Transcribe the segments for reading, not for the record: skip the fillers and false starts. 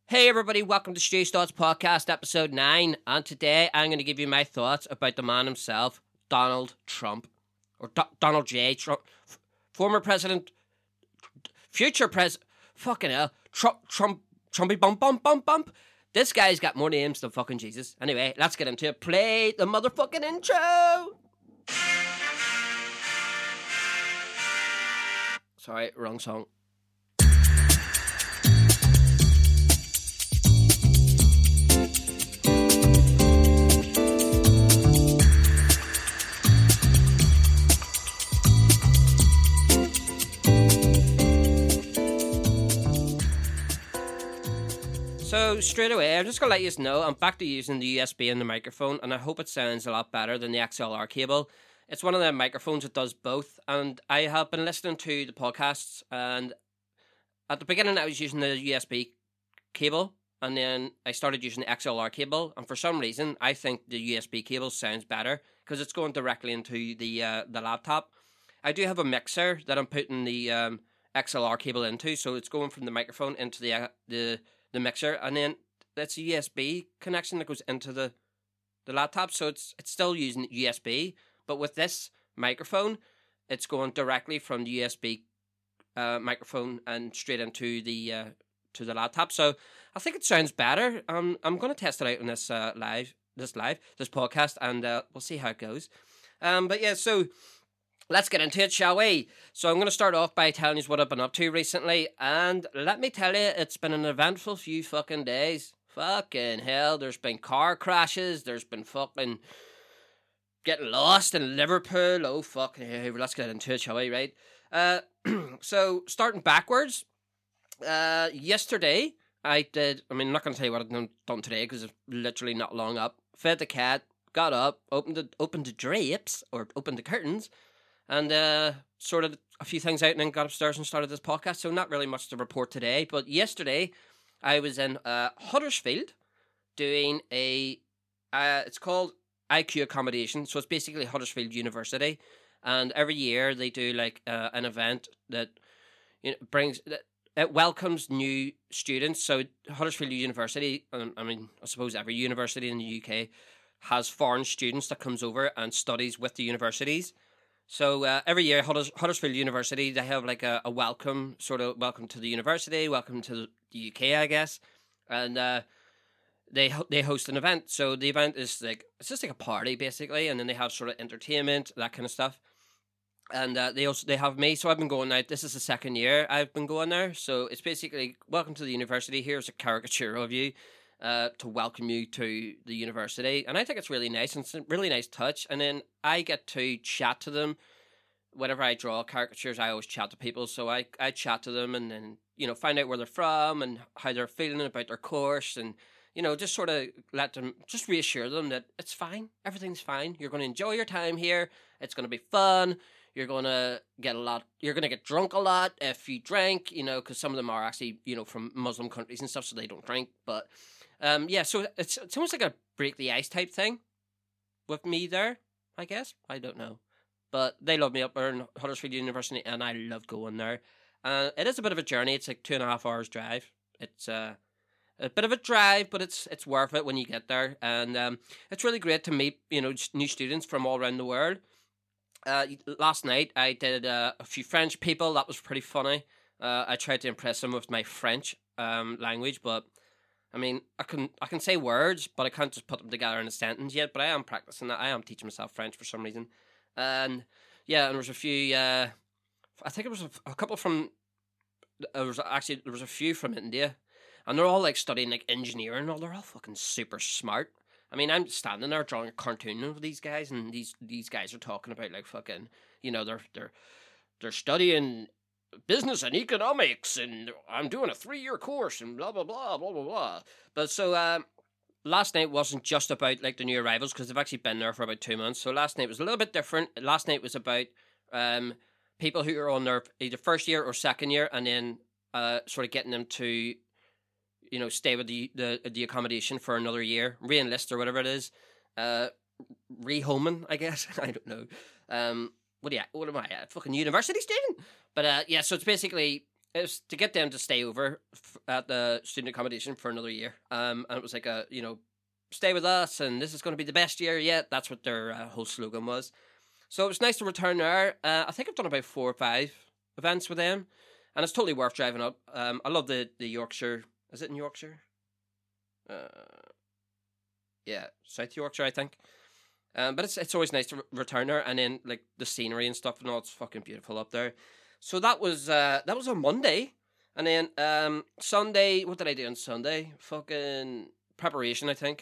Hey everybody, welcome to Stu's Thoughts Podcast, episode 9. And today I'm going to give you my thoughts about the man himself, Donald Trump. Or Donald J. Trump. Former president, future president, fucking hell, Trumpy bump. This guy's got more names than fucking Jesus. Anyway, let's get into it. Play the motherfucking intro! Sorry, wrong song. So, straight away, I'm just going to let you know, I'm back to using the USB and the microphone, and I hope it sounds a lot better than the XLR cable. It's one of the microphones that does both, and I have been listening to the podcasts, and at the beginning I was using the USB cable, and then I started using the XLR cable, and for some reason, I think the USB cable sounds better, because it's going directly into the laptop. I do have a mixer that I'm putting the XLR cable into, so it's going from the microphone into the mixer, and then that's a USB connection that goes into the laptop, so it's still using USB, but with this microphone, it's going directly from the USB microphone and straight into the to the laptop. So I think it sounds better. I'm going to test it out on this podcast, and we'll see how it goes. But yeah, so let's get into it, shall we? So I'm going to start off by telling you what I've been up to recently, and let me tell you, it's been an eventful few fucking days. Fucking hell, there's been car crashes, there's been fucking getting lost in Liverpool. Oh, fucking hell, let's get into it, shall we, right? So, starting backwards, yesterday, I'm not going to tell you what I've done today, because it's literally not long up. Fed the cat, got up, opened the drapes, or opened the curtains, and sorted a few things out, and then got upstairs and started this podcast. So not really much to report today. But yesterday, I was in Huddersfield doing it's called IQ Accommodation. So it's basically Huddersfield University, and every year they do like an event that it welcomes new students. So Huddersfield University, I suppose every university in the UK has foreign students that comes over and studies with the universities. So every year, Huddersfield University, they have like a welcome to the university, welcome to the UK, I guess, and they host an event. So the event is it's just like a party basically, and then they have sort of entertainment, that kind of stuff, and they have me. So I've been going out. This is the second year I've been going there. So it's basically welcome to the university. Here's a caricature of you. To welcome you to the university, and I think it's really nice, and it's a really nice touch. And then I get to chat to them. Whenever I draw caricatures, I always chat to people, so I chat to them, and then find out where they're from and how they're feeling about their course, and just sort of just reassure them that it's fine, everything's fine. You're going to enjoy your time here. It's going to be fun. You're going to get drunk a lot if you drink, because some of them are actually from Muslim countries and stuff, so they don't drink, but. So it's almost like a break the ice type thing with me there, I guess. I don't know. But they love me up there in Huddersfield University, and I love going there. It is a bit of a journey. It's like 2.5 hours drive. It's a bit of a drive, but it's worth it when you get there. And it's really great to meet, new students from all around the world. Last night, I did a few French people. That was pretty funny. I tried to impress them with my French language, but I can say words, but I can't just put them together in a sentence yet. But I am practicing that. I am teaching myself French for some reason. And yeah, and there was a few. I think it was a couple from. There was a few from India, and they're all like studying like engineering and all. They're all fucking super smart. I'm standing there drawing a cartoon of these guys, and these guys are talking about like fucking. They're studying business and economics, and I'm doing a 3-year course, and blah blah blah blah blah blah. But so last night wasn't just about like the new arrivals, because they've actually been there for about 2 months. So last night was a little bit different. Last night was about people who are on their either first year or second year, and then sort of getting them to stay with the accommodation for another year, re-enlist or whatever it is, rehoming, I guess. I don't know. What am I, a fucking university student? But yeah, so it's basically it was to get them to stay over at the student accommodation for another year. And it was like a, stay with us, and this is going to be the best year yet. That's what their whole slogan was. So it was nice to return there. I think I've done about 4 or 5 events with them, and it's totally worth driving up. I love the Yorkshire. Is it in Yorkshire? Yeah, South Yorkshire, I think. But it's always nice to return there, and then like the scenery and stuff, and all, it's fucking beautiful up there. So that was on Monday, and then Sunday. What did I do on Sunday? Fucking preparation, I think.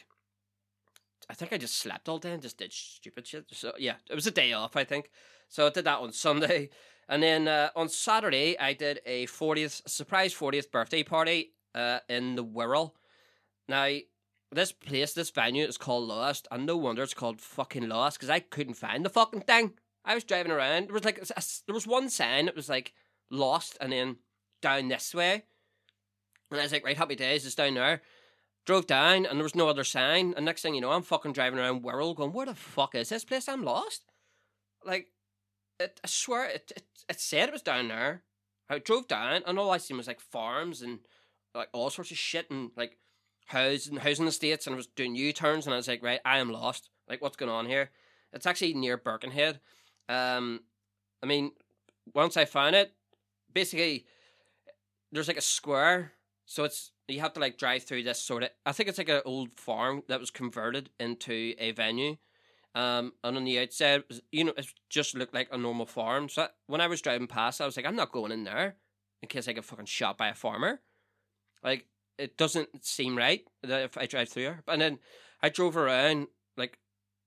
I think I just slept all day and just did stupid shit. So yeah, it was a day off, I think. So I did that on Sunday, and then on Saturday I did a surprise 40th birthday party in the Wirral. Now this venue is called Lost, and no wonder it's called fucking Lost, because I couldn't find the fucking thing. I was driving around. There was one sign. It was like Lost, and then down this way, and I was like, right, happy days, it's down there. Drove down, and there was no other sign. And next thing you know, I'm fucking driving around Wirral going, where the fuck is this place? I'm lost. Like, I swear, it said it was down there. I drove down, and all I seen was, like, farms and, like, all sorts of shit and, like, housing estates. And I was doing U-turns, and I was like, right, I am lost. Like, what's going on here? It's actually near Birkenhead. I mean, once I found it, basically, there's, like, a square. So you have to like drive through this sort of, I think it's like an old farm that was converted into a venue. And on the outside, it just looked like a normal farm. So when I was driving past, I was like, I'm not going in there in case I get fucking shot by a farmer. Like, it doesn't seem right that if I drive through here. And then I drove around like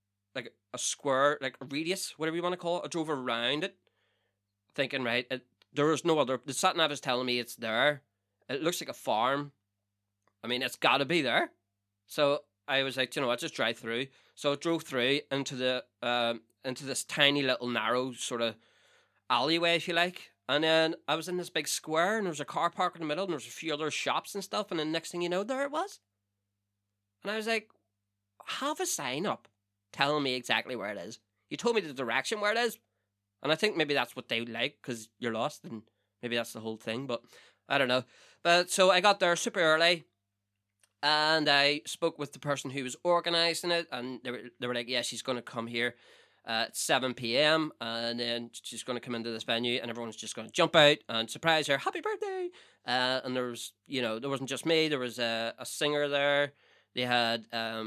a square, like a radius, whatever you want to call it. I drove around it thinking, right, there was no other, the sat nav is telling me it's there. It looks like a farm. I mean, it's got to be there. So I was like, what, just drive through. So I drove through into this tiny little narrow sort of alleyway, if you like. And then I was in this big square, and there was a car park in the middle, and there was a few other shops and stuff. And then next thing you know, there it was. And I was like, have a sign up telling me exactly where it is. You told me the direction where it is. And I think maybe that's what they like, because you're lost, and maybe that's the whole thing. But I don't know. But so I got there super early, and I spoke with the person who was organising it, and they were like, yeah, she's going to come here at 7 p.m, and then she's going to come into this venue, and everyone's just going to jump out and surprise her, happy birthday. And there was, there wasn't just me, there was a singer there. They had,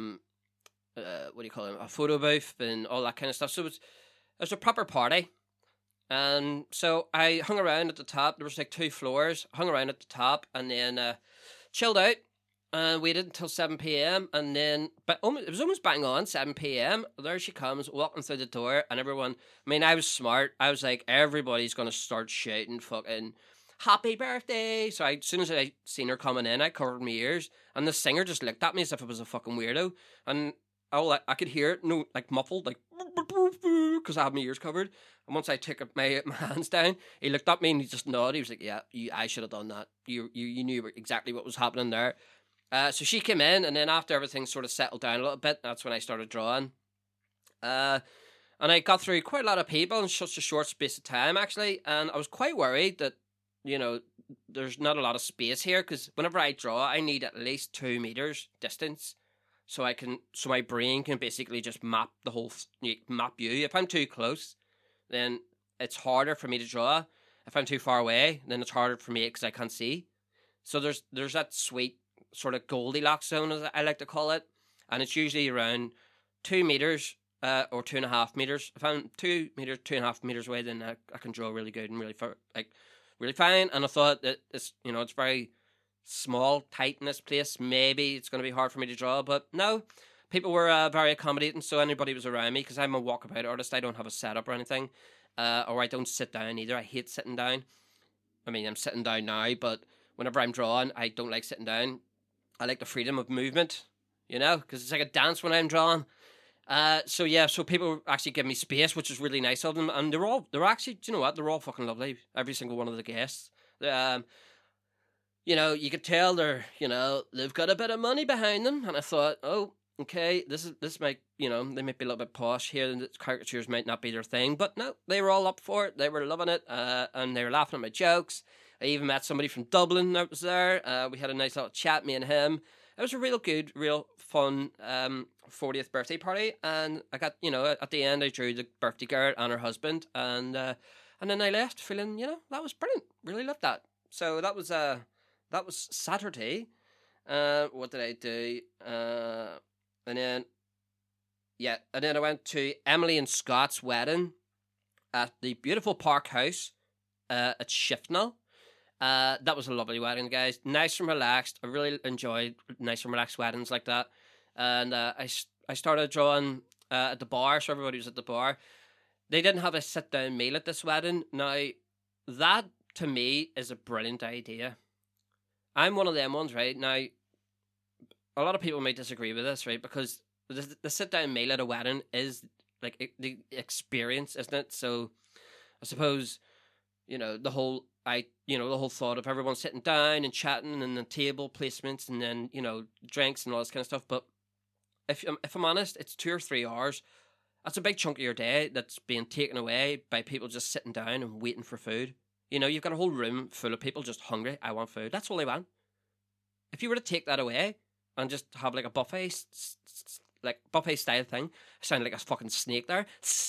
what do you call it, a photo booth and all that kind of stuff. So it was a proper party. And so I hung around at the top. There was like 2 floors. Hung around at the top, and then chilled out and waited until 7 p.m. And then, but it was almost bang on 7 p.m. There she comes, walking through the door, and everyone. I mean, I was smart. I was like, everybody's gonna start shouting, "Fucking happy birthday!" So as soon as I seen her coming in, I covered my ears, and the singer just looked at me as if I was a fucking weirdo, and I could hear it, like muffled, like because I had my ears covered. And once I took my hands down, he looked at me and he just nodded. He was like, "Yeah, I should have done that. You knew exactly what was happening there." So she came in, and then after everything sort of settled down a little bit, that's when I started drawing. And I got through quite a lot of people in such a short space of time, actually. And I was quite worried that, there's not a lot of space here, because whenever I draw, I need at least 2 meters distance. So my brain can basically just map the whole map view. If I'm too close, then it's harder for me to draw. If I'm too far away, then it's harder for me because I can't see. So there's that sweet sort of Goldilocks zone, as I like to call it, and it's usually around 2 meters or 2.5 meters. If I'm 2 meters, 2.5 meters away, then I can draw really good and really fine. And I thought that it's very small, tight in this place. Maybe it's going to be hard for me to draw, but no. People were very accommodating, so anybody was around me, because I'm a walkabout artist. I don't have a setup or anything, or I don't sit down either. I hate sitting down. I mean, I'm sitting down now, but whenever I'm drawing, I don't like sitting down. I like the freedom of movement, because it's like a dance when I'm drawing. So people actually give me space, which is really nice of them, and they're actually, do you know what? They're all fucking lovely. Every single one of the guests. You could tell they've got a bit of money behind them, and I thought, oh, okay, this might, they might be a little bit posh here, and the caricatures might not be their thing, but no, they were all up for it. They were loving it, and they were laughing at my jokes. I even met somebody from Dublin that was there. We had a nice little chat, me and him. It was a real good, real fun 40th birthday party, and I got, at the end I drew the birthday girl and her husband, and then I left feeling, that was brilliant. Really loved that. So that was Saturday. What did I do? And then I went to Emily and Scott's wedding at the beautiful Park House at Shifnal. That was a lovely wedding, guys. Nice and relaxed. I really enjoyed nice and relaxed weddings like that. And I started drawing at the bar, so everybody was at the bar. They didn't have a sit-down meal at this wedding. Now, that, to me, is a brilliant idea. I'm one of them ones, right? Now, a lot of people may disagree with this, right? Because the sit-down meal at a wedding is, like, the experience, isn't it? So, I suppose, the whole thought of everyone sitting down and chatting and the table placements and then, drinks and all this kind of stuff. But if I'm honest, it's 2 or 3 hours. That's a big chunk of your day that's being taken away by people just sitting down and waiting for food. You've got a whole room full of people just hungry. I want food. That's all they want. If you were to take that away and just have like a buffet, buffet style thing, I sound like a fucking snake there.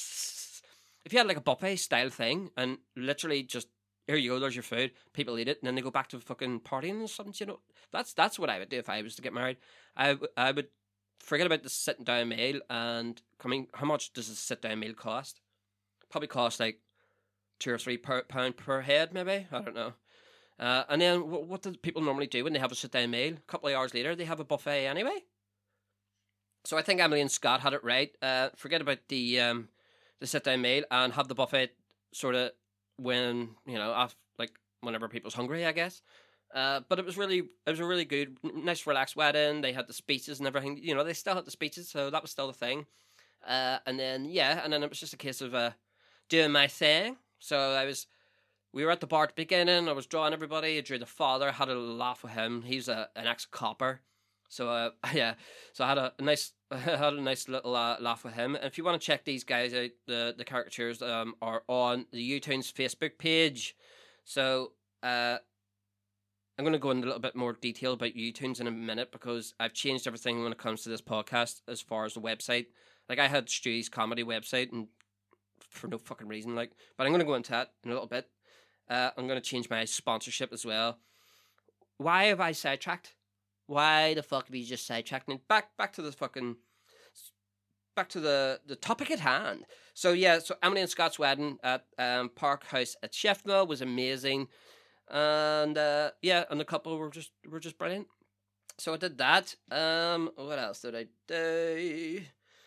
If you had like a buffet style thing and literally just, here you go, there's your food, people eat it, and then they go back to fucking partying or something, that's what I would do if I was to get married. I would forget about the sitting down meal and how much does a sit down meal cost? Probably cost like £2 or £3 per head, maybe. I don't know. And then what do people normally do when they have a sit down meal? A couple of hours later, they have a buffet anyway. So I think Emily and Scott had it right. Forget about the sit down meal and have the buffet sort of when whenever people's hungry, I guess. But it was a really good, nice, relaxed wedding. They had the speeches and everything. They still had the speeches, so that was still the thing. And then it was just a case of doing my thing. So we were at the bar at the beginning. I was drawing everybody. I drew the father. Had a laugh with him. He's an ex-copper. So so I had a nice little laugh with him. And if you want to check these guys out, the caricatures are on the Utoons Facebook page. So I'm going to go into a little bit more detail about Utoons in a minute because I've changed everything when it comes to this podcast as far as the website. Like I had Stewie's comedy website and for no fucking reason, but I'm going to go into that in a little bit. I'm going to change my sponsorship as well. Why have I sidetracked? Why the fuck have you just sidetracked me? Back to the fucking... Back to the topic at hand. So Emily and Scott's wedding at Park House at Sheffield was amazing. And and the couple were just brilliant. So I did that. What else did I do?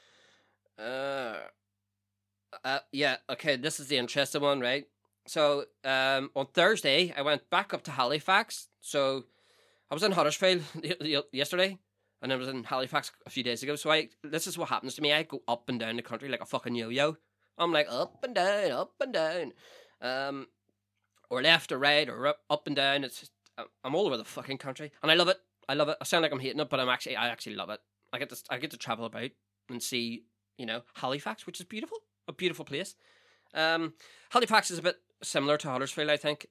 Okay, this is the interesting one, right? So on Thursday I went back up to Halifax. So I was in Huddersfield yesterday, and I was in Halifax a few days ago. So this is what happens to me. I go up and down the country like a fucking yo-yo. I'm like up and down, or left or right or up and down. I'm all over the fucking country, and I love it. I sound like I'm hating it, but I actually love it. I get to travel about and see, Halifax, which is beautiful, a beautiful place. Halifax is a bit similar to Huddersfield, I think.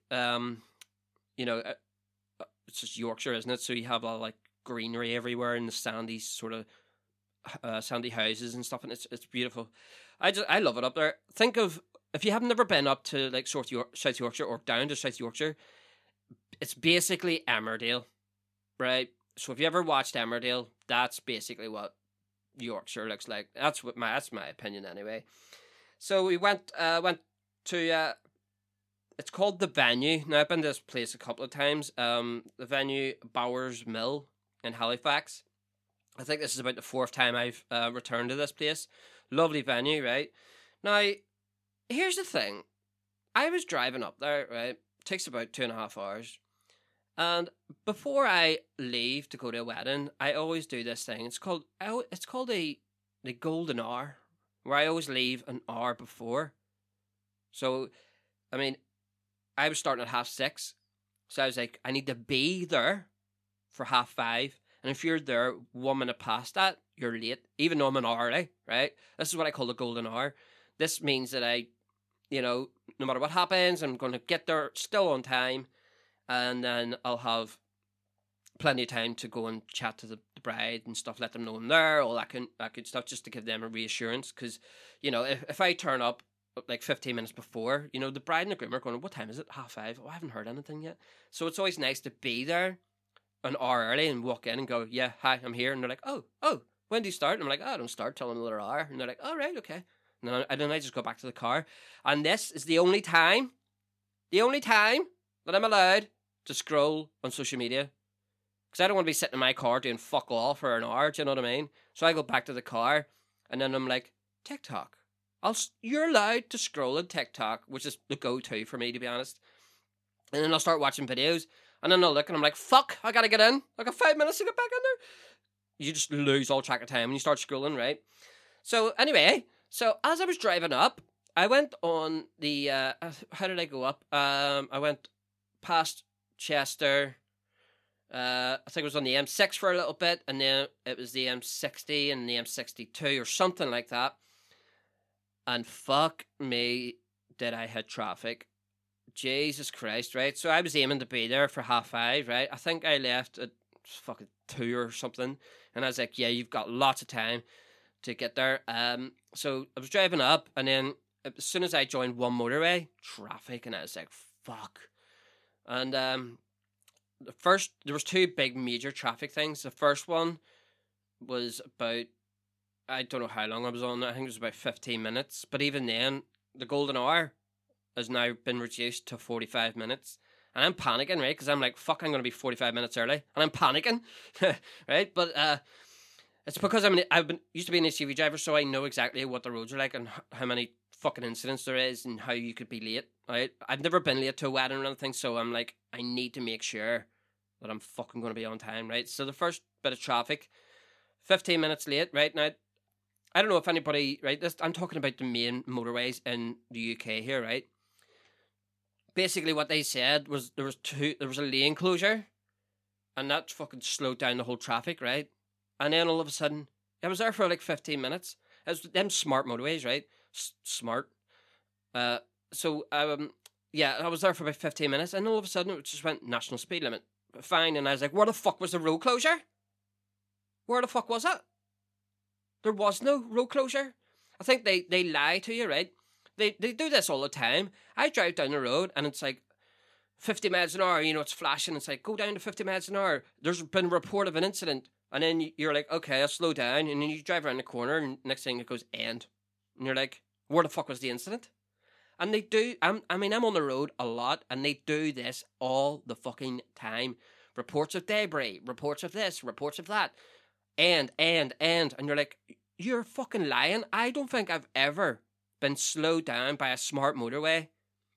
It's just Yorkshire, isn't it? So you have a lot of greenery everywhere and the sandy sort of sandy houses and stuff, and it's beautiful. I love it up there. Think of, if you have never been up to South Yorkshire or down to South Yorkshire, it's basically Emmerdale, right? So if you ever watched Emmerdale, that's basically what Yorkshire looks like. That's my opinion anyway. So we went to it's called The Venue. Now I've been to this place a couple of times. The Venue, Bowers Mill in Halifax. I think this is about the 4th time I've returned to this place. Lovely venue, right? Now, here's the thing. I was driving up there, right? It takes about 2.5 hours. And before I leave to go to a wedding, I always do this thing. It's called the golden hour, where I always leave an hour before. So, I mean, I was starting at 6:30. So I was like, I need to be there for 5:30. And if you're there 1 minute past that, you're late, even though I'm an hour early, right? This is what I call the golden hour. This means that I, no matter what happens, I'm going to get there still on time. and then I'll have plenty of time to go and chat to the bride and stuff, let them know I'm there, all that good stuff, just to give them a reassurance. Because, you know, if I turn up like 15 minutes before, you know, the bride and the groom are going, what time is it? 5:30? Oh, I haven't heard anything yet. So it's always nice to be there an hour early and walk in and go, yeah, hi, I'm here. And they're like, oh, when do you start? And I'm like, oh, I don't start till another hour. And they're like, oh, right, okay. And then I just go back to the car. And this is the only time that I'm allowed to scroll on social media. Because I don't want to be sitting in my car doing fuck all for an hour, do you know what I mean? So I go back to the car, and then I'm like, TikTok. You're allowed to scroll on TikTok, which is the go-to for me, to be honest. And then I'll start watching videos, and then I'll look, and I'm like, fuck, I gotta get in. I got 5 minutes to get back in there. You just lose all track of time when you start scrolling, right? So anyway, as I was driving up, I went on the, how did I go up? I went past Chester. I think it was on the M6 for a little bit, and then it was the M60 and the M62 or something like that. And fuck me, did I hit traffic. Jesus Christ, right? So I was aiming to be there for 5:30, right? I think I left at fucking 2 or something. And I was like, yeah, you've got lots of time to get there. So I was driving up, and then as soon as I joined one motorway, traffic, and I was like, fuck. And there was two big major traffic things. The first one was about, I don't know how long I was on. I think it was about 15 minutes. But even then, the golden hour has now been reduced to 45 minutes. And I'm panicking, right? Because I'm like, fuck, I'm going to be 45 minutes early. And I'm panicking, right? But it's because used to be an SUV driver, so I know exactly what the roads are like and how many fucking incidents there is and how you could be late, right? I've never been late to a wedding or anything, so I'm like, I need to make sure that I'm fucking going to be on time, right? So the first bit of traffic, 15 minutes late, right? Now, I don't know if anybody, right? I'm talking about the main motorways in the UK here, right? Basically, what they said was there was a lane closure, and that fucking slowed down the whole traffic, right? And then all of a sudden, I was there for like 15 minutes. It was them smart motorways, right? Smart. So yeah, I was there for about 15 minutes, and all of a sudden it just went national speed limit. Fine, and I was like, where the fuck was the road closure? Where the fuck was it? There was no road closure. I think they lie to you, right? They do this all the time. I drive down the road and it's like 50 miles an hour, you know, it's flashing. It's like, go down to 50 miles an hour. There's been a report of an incident. And then you're like, okay, I'll slow down. And then you drive around the corner and next thing it goes, end. And you're like, where the fuck was the incident? And they do, I'm on the road a lot and they do this all the fucking time. Reports of debris, reports of this, reports of that. And you're like, you're fucking lying. I don't think I've ever been slowed down by a smart motorway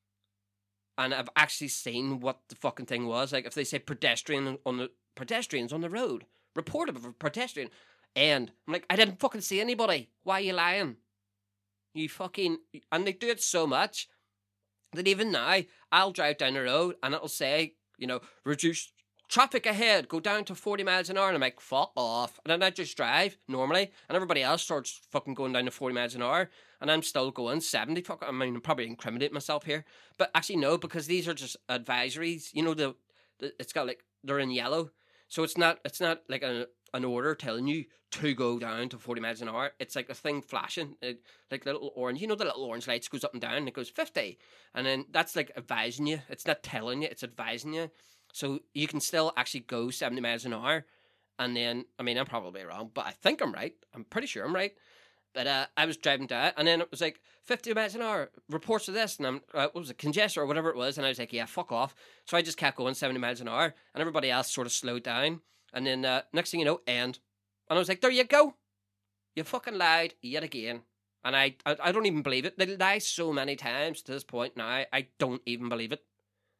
and I've actually seen what the fucking thing was. Like if they say pedestrians on the road, report of a pedestrian, and I'm like, I didn't fucking see anybody. Why are you lying? You fucking, and they do it so much that even now I'll drive down the road and it'll say, you know, reduce traffic ahead, go down to 40 miles an hour, and I'm like, fuck off. And then I just drive normally, and everybody else starts fucking going down to 40 miles an hour, and I'm still going 70. Fuck, I mean, I'm probably incriminating myself here, but actually no, because these are just advisories. You know, it's got like, they're in yellow, so it's not like an order telling you to go down to 40 miles an hour. It's like a thing flashing, like the little orange. You know, the little orange lights goes up and down, and it goes 50, and then that's like advising you. It's not telling you, it's advising you. So you can still actually go 70 miles an hour. And then, I mean, I'm probably wrong, but I think I'm right. I'm pretty sure I'm right. But I was driving down, and then it was like 50 miles an hour, reports of this, and I'm, what was it, congestion or whatever it was, and I was like, yeah, fuck off. So I just kept going 70 miles an hour, and everybody else sort of slowed down. And then next thing you know, end. And I was like, there you go. You fucking lied yet again. And I don't even believe it. They lie so many times to this point now, I don't even believe it.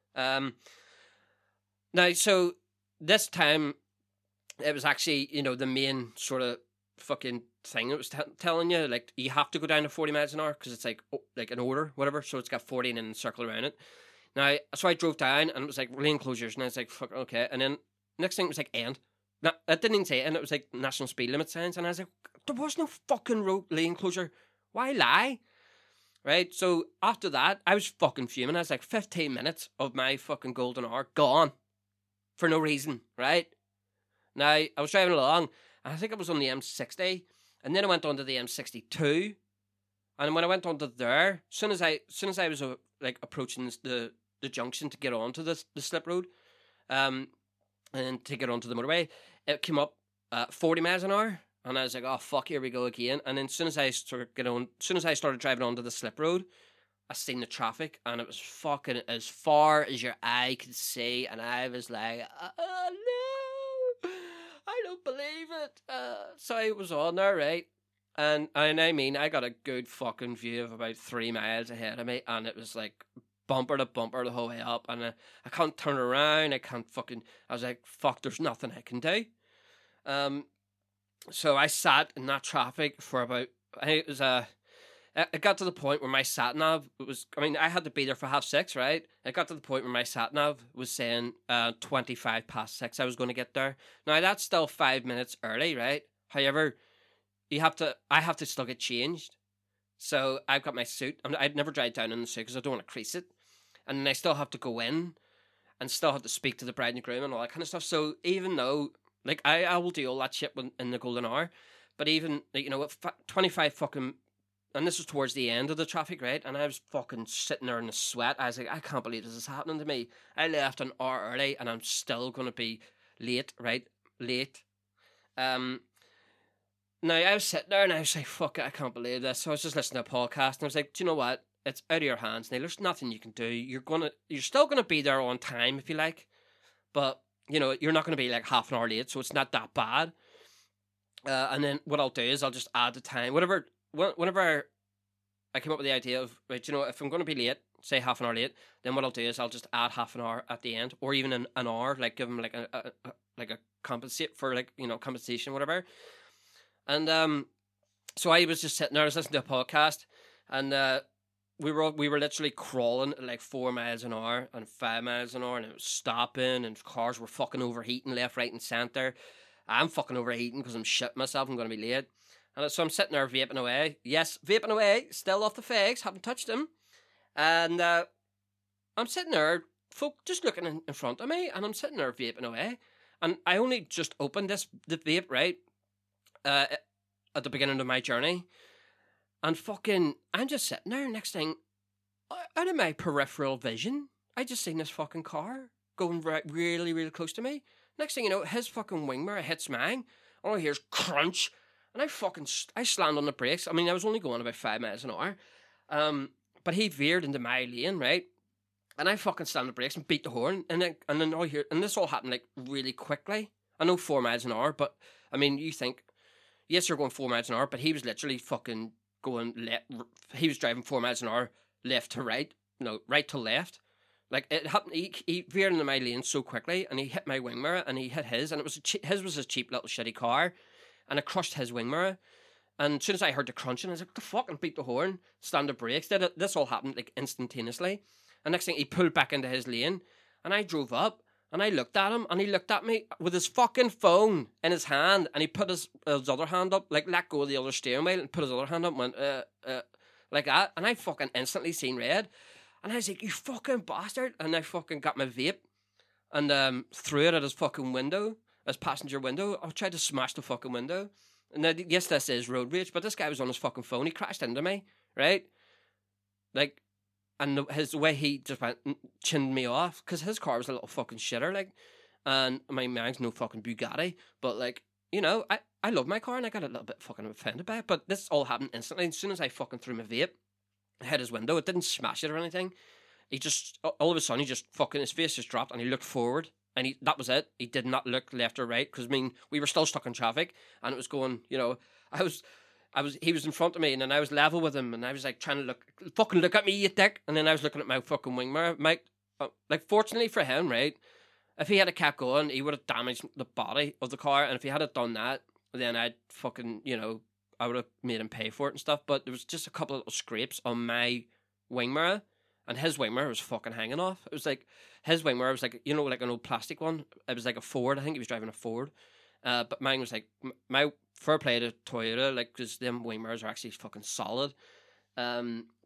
Now, so this time, it was actually, you know, the main sort of fucking thing it was telling you, like, you have to go down to 40 miles an hour because it's like an order, whatever, so it's got 40 and then a circle around it. Now, so I drove down and it was like lane closures, and I was like, fuck, okay. And then next thing it was like end. Now, it didn't even say end, it was like national speed limit signs, and I was like, there was no fucking road lane closure. Why lie? right? So after that, I was fucking fuming. I was like, 15 minutes of my fucking golden hour gone for no reason, right? Now, I was driving along, and I think I was on the M60, and then I went on to the M62, and when I went onto there, soon as I was approaching the junction to get onto the slip road, and to get onto the motorway, it came up 40 miles an hour, and I was like, oh fuck, here we go again. And then as soon as I started driving onto the slip road, I seen the traffic, and it was fucking as far as your eye could see, and I was like, oh no, I don't believe it. So I was on there, right? And I mean, I got a good fucking view of about 3 miles ahead of me, and it was like bumper to bumper the whole way up, and I can't turn around, I was like, fuck, there's nothing I can do. So I sat in that traffic for about, it got to the point where my sat nav I had to be there for 6:30, right? It got to the point where my sat nav was saying 25 past 6 I was going to get there. Now that's still 5 minutes early, right? However, I have to still get changed. So I've got my suit. I'd never drive down in the suit because I don't want to crease it. And then I still have to go in and still have to speak to the bride and groom and all that kind of stuff. So even though, like, I will do all that shit in the golden hour, but even, like, you know, 25 fucking, and this was towards the end of the traffic, right? And I was fucking sitting there in the sweat. I was like, I can't believe this is happening to me. I left an hour early and I'm still going to be late, right? Late. Now, I was sitting there and I was like, fuck it, I can't believe this. So I was just listening to a podcast and I was like, do you know what? It's out of your hands, Neil. There's nothing you can do. You're still gonna be there on time if you like, but you know you're not gonna be like half an hour late, so it's not that bad. And then what I'll do is I'll just add the time. Whenever I came up with the idea of, right, you know, if I'm gonna be late, say half an hour late, then what I'll do is I'll just add half an hour at the end, or even an hour, like give them like a compensate for, like, you know, compensation, whatever. And so I was just sitting there, I was listening to a podcast, and we were literally crawling at like 4 miles an hour and 5 miles an hour, and it was stopping, and cars were fucking overheating left, right, and centre. I'm fucking overheating because I'm shitting myself. I'm going to be late, and so I'm sitting there vaping away. Yes, vaping away, still off the fags, haven't touched them, and I'm sitting there, folk, just looking in front of me, and I'm sitting there vaping away, and I only just opened the vape, right, at the beginning of my journey. And fucking, I'm just sitting there. Next thing, out of my peripheral vision, I just seen this fucking car going really, really close to me. Next thing you know, his fucking wing mirror hits mine. All I hear is crunch. And I slammed on the brakes. I mean, I was only going about 5 miles an hour. But he veered into my lane, right? And I fucking slammed the brakes and beat the horn. And then all I hear, and this all happened like really quickly. I know 4 miles an hour, but I mean, you think, yes, you're going 4 miles an hour, but he was literally fucking going he was driving 4 miles an hour left to right, no, right to left. Like, it happened, he veered into my lane so quickly, and he hit my wing mirror, and he hit his, and his was a cheap little shitty car, and it crushed his wing mirror. And as soon as I heard the crunching, I was like, what the fuck, and beat the horn, slammed the brakes. This all happened like instantaneously. And next thing, he pulled back into his lane, and I drove up, and I looked at him, and he looked at me with his fucking phone in his hand, and he put his other hand up, like, let go of the other steering wheel, and put his other hand up, and went, like that, and I fucking instantly seen red, and I was like, you fucking bastard, and I fucking got my vape, and threw it at his fucking window, his passenger window. I tried to smash the fucking window, and then, yes, this is road rage, but this guy was on his fucking phone, he crashed into me, right, like, and the way he just went chinned me off, because his car was a little fucking shitter, like, and mine's no fucking Bugatti, but, like, you know, I love my car, and I got a little bit fucking offended by it, but this all happened instantly. As soon as I fucking threw my vape, I hit his window, it didn't smash it or anything. He just, all of a sudden, his face just dropped, and he looked forward, and that was it. He did not look left or right, because, I mean, we were still stuck in traffic, and it was going, you know, he was in front of me, and then I was level with him, and I was like trying to fucking look at me, you dick. And then I was looking at my fucking wing mirror. Like, fortunately for him, right, if he had kept going, he would have damaged the body of the car, and if he had done that, then I'd fucking, you know, I would have made him pay for it and stuff. But there was just a couple of little scrapes on my wing mirror, and his wing mirror was fucking hanging off. It was like, his wing mirror was like, you know, like an old plastic one. It was like a Ford. I think he was driving a Ford. But mine was like, my fair play to Toyota, like, because them wing mirrors are actually fucking solid.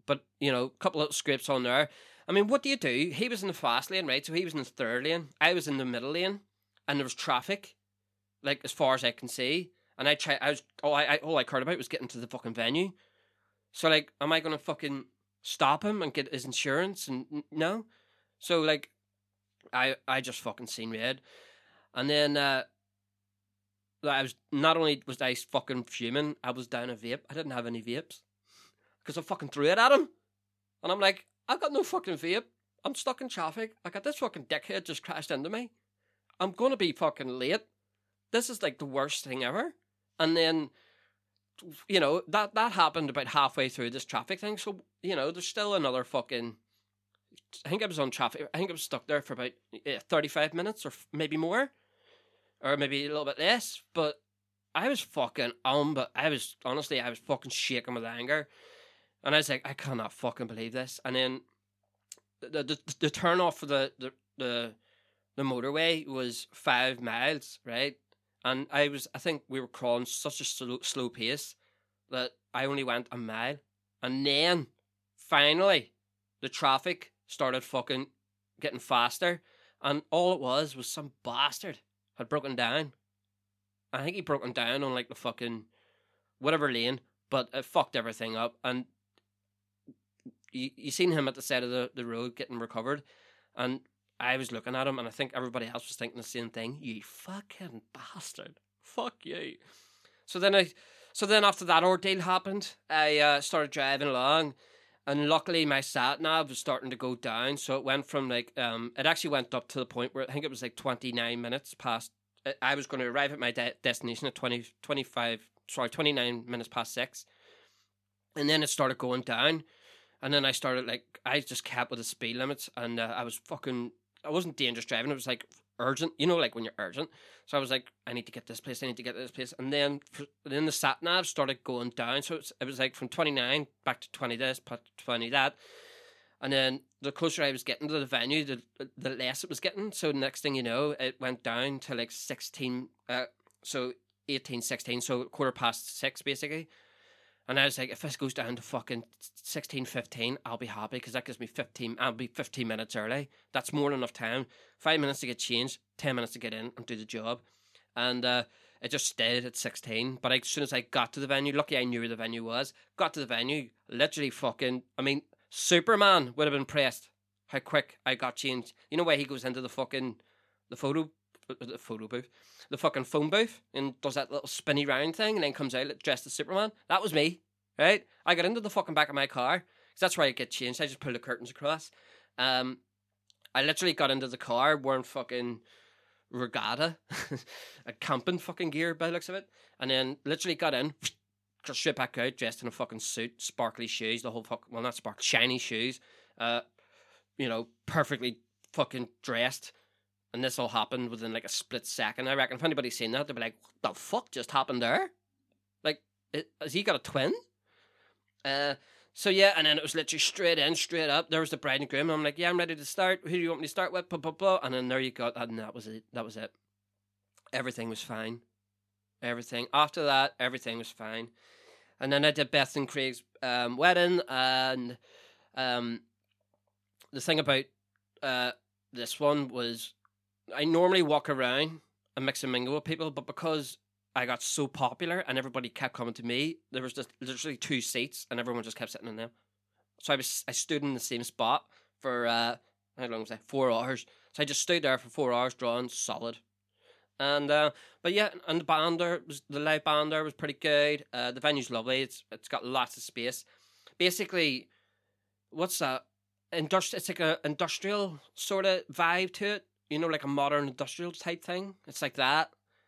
but a couple of scrapes on there. I mean, what do you do? He was in the fast lane, right? So he was in the third lane. I was in the middle lane, and there was traffic, like as far as I can see. And all I cared about was getting to the fucking venue. So like, am I gonna fucking stop him and get his insurance? And no. So like, I just fucking seen red, and then I was not only was I fucking fuming, I was down a vape. I didn't have any vapes because I fucking threw it at him, and I'm like, I've got no fucking vape. I'm stuck in traffic. I got this fucking dickhead just crashed into me. I'm gonna be fucking late. This is like the worst thing ever. And then, that happened about halfway through this traffic thing. So, there's still another fucking, I think I was on traffic. I think I was stuck there for about 35 minutes or maybe more. Or maybe a little bit less. But I was fucking but I was fucking shaking with anger. And I was like, I cannot fucking believe this. And then the turn off for the motorway was 5 miles, right? And I think we were crawling such a slow pace that I only went a mile. And then, finally, the traffic started fucking getting faster. And all it was some bastard had broken down. I think he broken down on like the fucking whatever lane, but it fucked everything up. And you seen him at the side of the road getting recovered. And I was looking at him, and I think everybody else was thinking the same thing. You fucking bastard! Fuck you. So then after that ordeal happened, I started driving along, and luckily my sat nav was starting to go down. So it went from like it actually went up to the point where I think it was like 29 minutes past. I was going to arrive at my destination at 29 minutes past 6, and then it started going down, and then I just kept with the speed limits, and I wasn't dangerous driving. It was like urgent, like when you're urgent. So I was like, I need to get this place. And then the sat nav started going down. So it was like from 29 back to 20 this, 20 that. And then the closer I was getting to the venue, the less it was getting. So the next thing you know, it went down to like 16, so 18, 16, so 6:15 basically. And I was like, if this goes down to fucking 16, 15, I'll be happy because that gives me 15. I'll be 15 minutes early. That's more than enough time. 5 minutes to get changed, 10 minutes to get in and do the job. And it just stayed at 16. But as soon as I got to the venue, lucky I knew where the venue was, got to the venue, literally Superman would have been impressed how quick I got changed. You know why he goes into the fucking, the photo booth, the fucking phone booth, and does that little spinny round thing, and then comes out dressed as Superman. That was me, right? I got into the fucking back of my car because that's where I get changed. I just pull the curtains across. I literally got into the car wearing fucking regatta, a camping fucking gear by the looks of it, and then literally got in, just straight back out, dressed in a fucking suit, sparkly shoes, the whole not sparkly, shiny shoes, perfectly fucking dressed. And this all happened within like a split second. I reckon if anybody's seen that, they'll be like, what the fuck just happened there? Like, has he got a twin? So yeah, and then it was literally straight in, straight up. There was the bride and groom. And I'm like, yeah, I'm ready to start. Who do you want me to start with? Blah, blah, blah. And then there you go. And that was it. That was it. Everything was fine. Everything. After that, everything was fine. And then I did Beth and Craig's wedding. And the thing about this one was, I normally walk around and mix and mingle with people, but because I got so popular and everybody kept coming to me, there was just literally 2 seats and everyone just kept sitting in them. So I stood in the same spot for how long was I? 4 hours. So I just stood there for 4 hours drawing solid. And but yeah, and the live band there was pretty good. The venue's lovely. It's got lots of space. Basically, what's that? It's like a industrial sort of vibe to it. Like a modern industrial type thing. It's like that,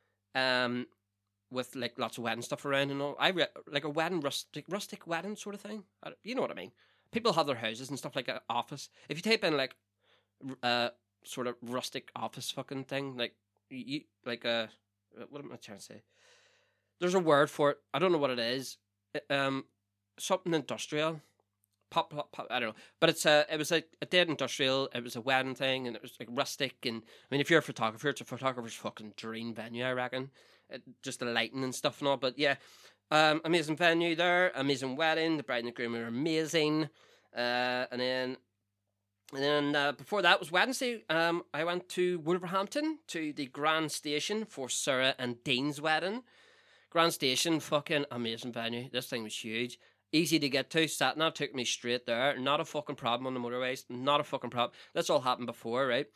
with like lots of wedding stuff around and all. Like a wedding, rustic wedding sort of thing. You know what I mean? People have their houses and stuff like an office. If you type in like, sort of rustic office fucking thing, like what am I trying to say? There's a word for it. I don't know what it is. Something industrial. Pop, I don't know, but it was a dead industrial. It was a wedding thing, and it was like rustic. And I mean, if you're a photographer, it's a photographer's fucking dream venue, I reckon. Just the lighting and stuff and all. But yeah, Amazing venue there, amazing wedding. The bride and the groom were amazing. And then before that was Wednesday. I went to Wolverhampton to the Grand Station for Sarah and Dean's wedding. Grand Station, fucking amazing venue. This thing was huge. Easy to get to. Sat nav took me straight there. Not a fucking problem on the motorways. Not a fucking problem. That's all happened before, right?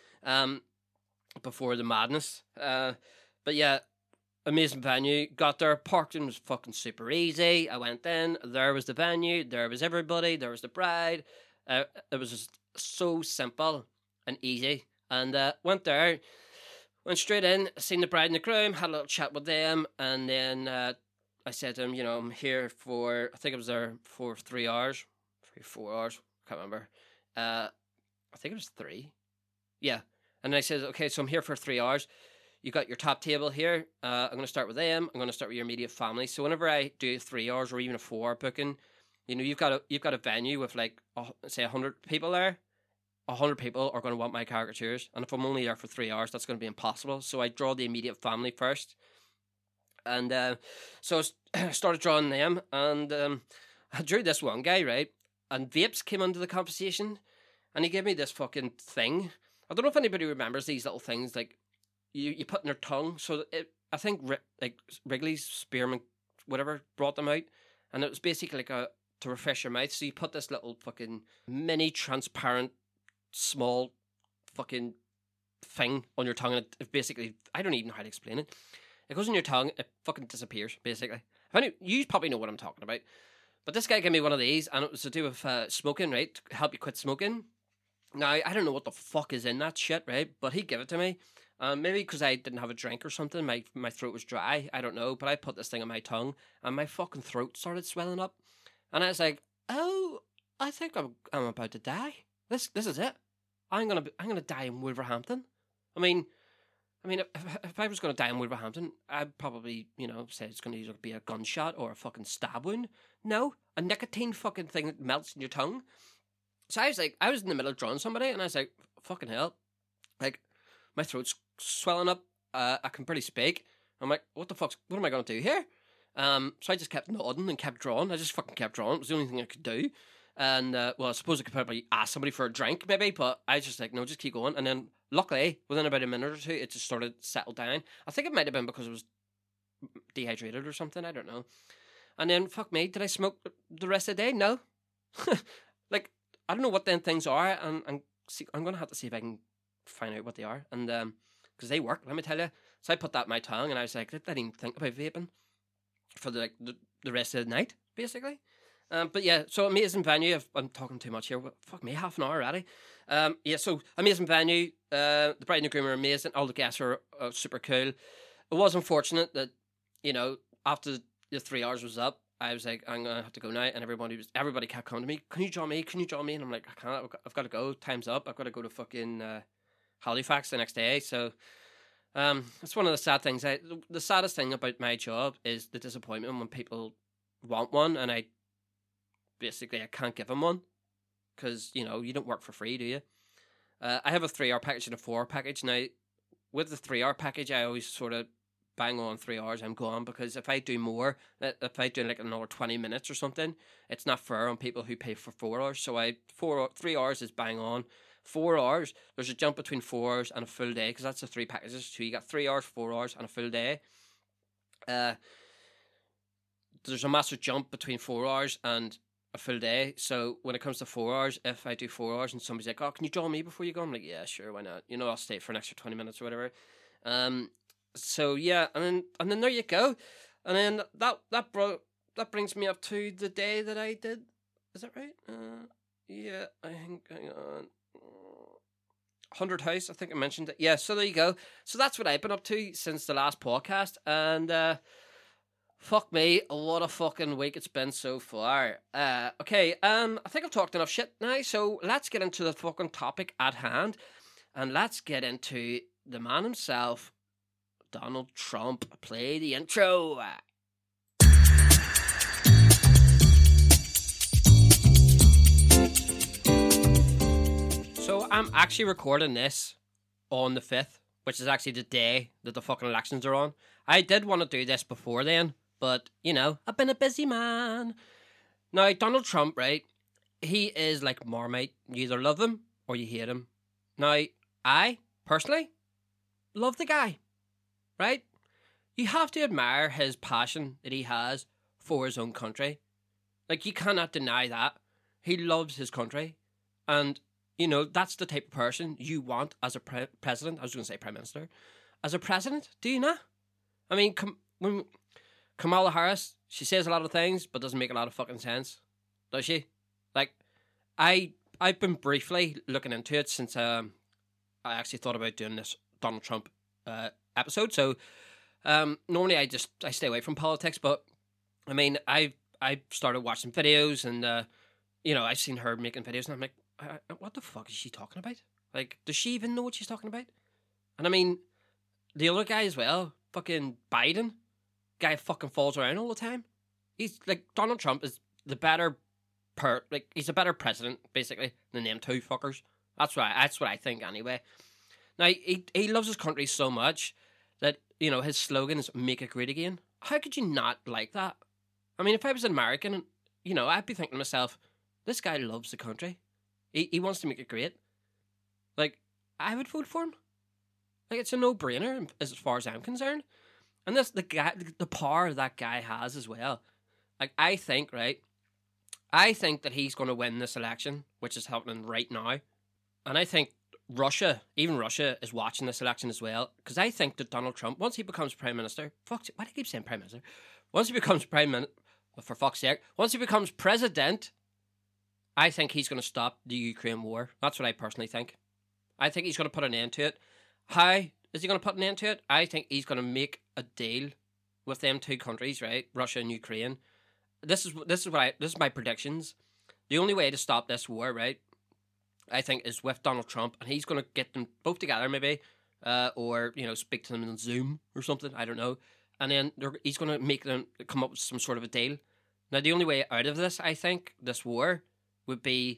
Before the madness. But yeah, amazing venue. Got there. Parking was fucking super easy. I went in. There was the venue. There was everybody. There was the bride. It was just so simple and easy. And went there. Went straight in. Seen the bride and the groom. Had a little chat with them. And then I said to him, you know, I'm here for, I think I was there for 3 hours. 4 hours. Can't remember. I think it was 3. Yeah. And I said, okay, so I'm here for 3 hours. You got your top table here. I'm going to start with them. I'm going to start with your immediate family. So whenever I do 3 hours or even a 4 hour booking, you know, you've got a venue with like, say 100 people there. 100 people are going to want my caricatures. And if I'm only there for 3 hours, that's going to be impossible. So I draw the immediate family first. And so I started drawing them. And I drew this one guy, right? And vapes came into the conversation. And he gave me this fucking thing. I don't know if anybody remembers these little things, like you put in their tongue. So I think like Wrigley's, Spearmint, whatever, brought them out. And it was basically like to refresh your mouth. So you put this little fucking mini transparent, small fucking thing on your tongue. And it basically, I don't even know how to explain it. It goes in your tongue, it fucking disappears, basically. You probably know what I'm talking about. But this guy gave me one of these, and it was to do with smoking, right? To help you quit smoking. Now, I don't know what the fuck is in that shit, right? But he gave it to me. Maybe because I didn't have a drink or something. My throat was dry. I don't know. But I put this thing on my tongue and my fucking throat started swelling up. And I was like, oh, I think I'm about to die. This is it. I'm gonna die in Wolverhampton. I mean, if I was gonna die in Wolverhampton, I'd probably, you know, say it's gonna either be a gunshot or a fucking stab wound. No, a nicotine fucking thing that melts in your tongue. So I was in the middle of drawing somebody, and I was like, fucking hell. Like, my throat's swelling up. I can barely speak. I'm like, what am I going to do here? So I just kept nodding and kept drawing. I just fucking kept drawing. It was the only thing I could do. And, well, I suppose I could probably ask somebody for a drink, maybe, but I was just like, no, just keep going. And then, luckily, within about a minute or two, it just started to settle down. I think it might have been because it was dehydrated or something. I don't know. And then, fuck me, did I smoke the rest of the day? No. Like, I don't know what them things are, and see, I'm going to have to see if I can find out what they are. And because they work, let me tell you. So I put that in my tongue, and I was like, I didn't even think about vaping for the rest of the night, basically. But yeah, so amazing venue. I'm talking too much here. Fuck me, half an hour already. Yeah, so amazing venue. The bride and the groom are amazing. All the guests are super cool. It was unfortunate that, you know, after the 3 hours was up, I was like, I'm gonna have to go now, and everybody kept coming to me. Can you draw me? And I'm like, I can't. I've got to go. Time's up. I've got to go to fucking Halifax the next day. So, it's one of the sad things. The saddest thing about my job is the disappointment when people want one, and I can't give them one because, you know, you don't work for free, do you? I have a 3 hour package and a 4 hour package now. With the 3 hour package, I always sort of bang on 3 hours, I'm gone, because if I do more, if I do like another 20 minutes or something, it's not fair on people who pay for 4 hours. So 3 hours is bang on. 4 hours, there's a jump between 4 hours and a full day, because that's the 3 packages. So you got 3 hours, 4 hours, and a full day. There's a massive jump between 4 hours and a full day. So when it comes to 4 hours, if I do 4 hours and somebody's like, oh, can you draw me before you go? I'm like, yeah, sure, why not? You know, I'll stay for an extra 20 minutes or whatever. So yeah, and then there you go. And then that brings me up to the day that I did. Is that right? Yeah, I think, hang on. 100 House, I think I mentioned it. Yeah, so there you go. So that's what I've been up to since the last podcast. And fuck me, what a fucking week it's been so far. Okay, I think I've talked enough shit now, so let's get into the fucking topic at hand. And let's get into the man himself, Donald Trump. Play the intro. So I'm actually recording this on the 5th, which is actually the day that the fucking elections are on. I did want to do this before then, But, you know, I've been a busy man. Now, Donald Trump, right? He is like Marmite. You either love him or you hate him. Now, I, personally, love the guy, right? You have to admire his passion that he has for his own country. Like, you cannot deny that. He loves his country. And, you know, that's the type of person you want as a president. I was going to say prime minister. As a president, do you not? I mean, when Kamala Harris, she says a lot of things, but doesn't make a lot of fucking sense. Does she? Like, I've been briefly looking into it since I actually thought about doing this Donald Trump episode. So, normally I stay away from politics, but I mean, I started watching videos and, you know, I've seen her making videos and I'm like, what the fuck is she talking about? Like, does she even know what she's talking about? And I mean, the other guy as well, fucking Biden, guy fucking falls around all the time. He's like, Donald Trump is the better he's a better president, basically, than them two fuckers. That's what I think anyway. Now, he loves his country so much that, you know, his slogan is "Make it great again." How could you not like that? I mean, if I was an American, you know, I'd be thinking to myself, this guy loves the country. He wants to make it great. Like, I would vote for him. Like, it's a no-brainer as far as I'm concerned. And the power that guy has as well. Like, I think that he's going to win this election, which is happening right now. And I think even Russia is watching this election as well. Because I think that Donald Trump, once he becomes prime minister, why do I keep saying prime minister? Once he becomes for fuck's sake, once he becomes president, I think he's going to stop the Ukraine war. That's what I personally think. I think he's going to put an end to it. How is he going to put an end to it? I think he's going to make a deal with them two countries, right? Russia and Ukraine. This is my predictions. The only way to stop this war, right, I think, is with Donald Trump, and he's going to get them both together, maybe, or, you know, speak to them on Zoom or something. I don't know. And then he's going to make them come up with some sort of a deal. Now, the only way out of this, I think, this war, would be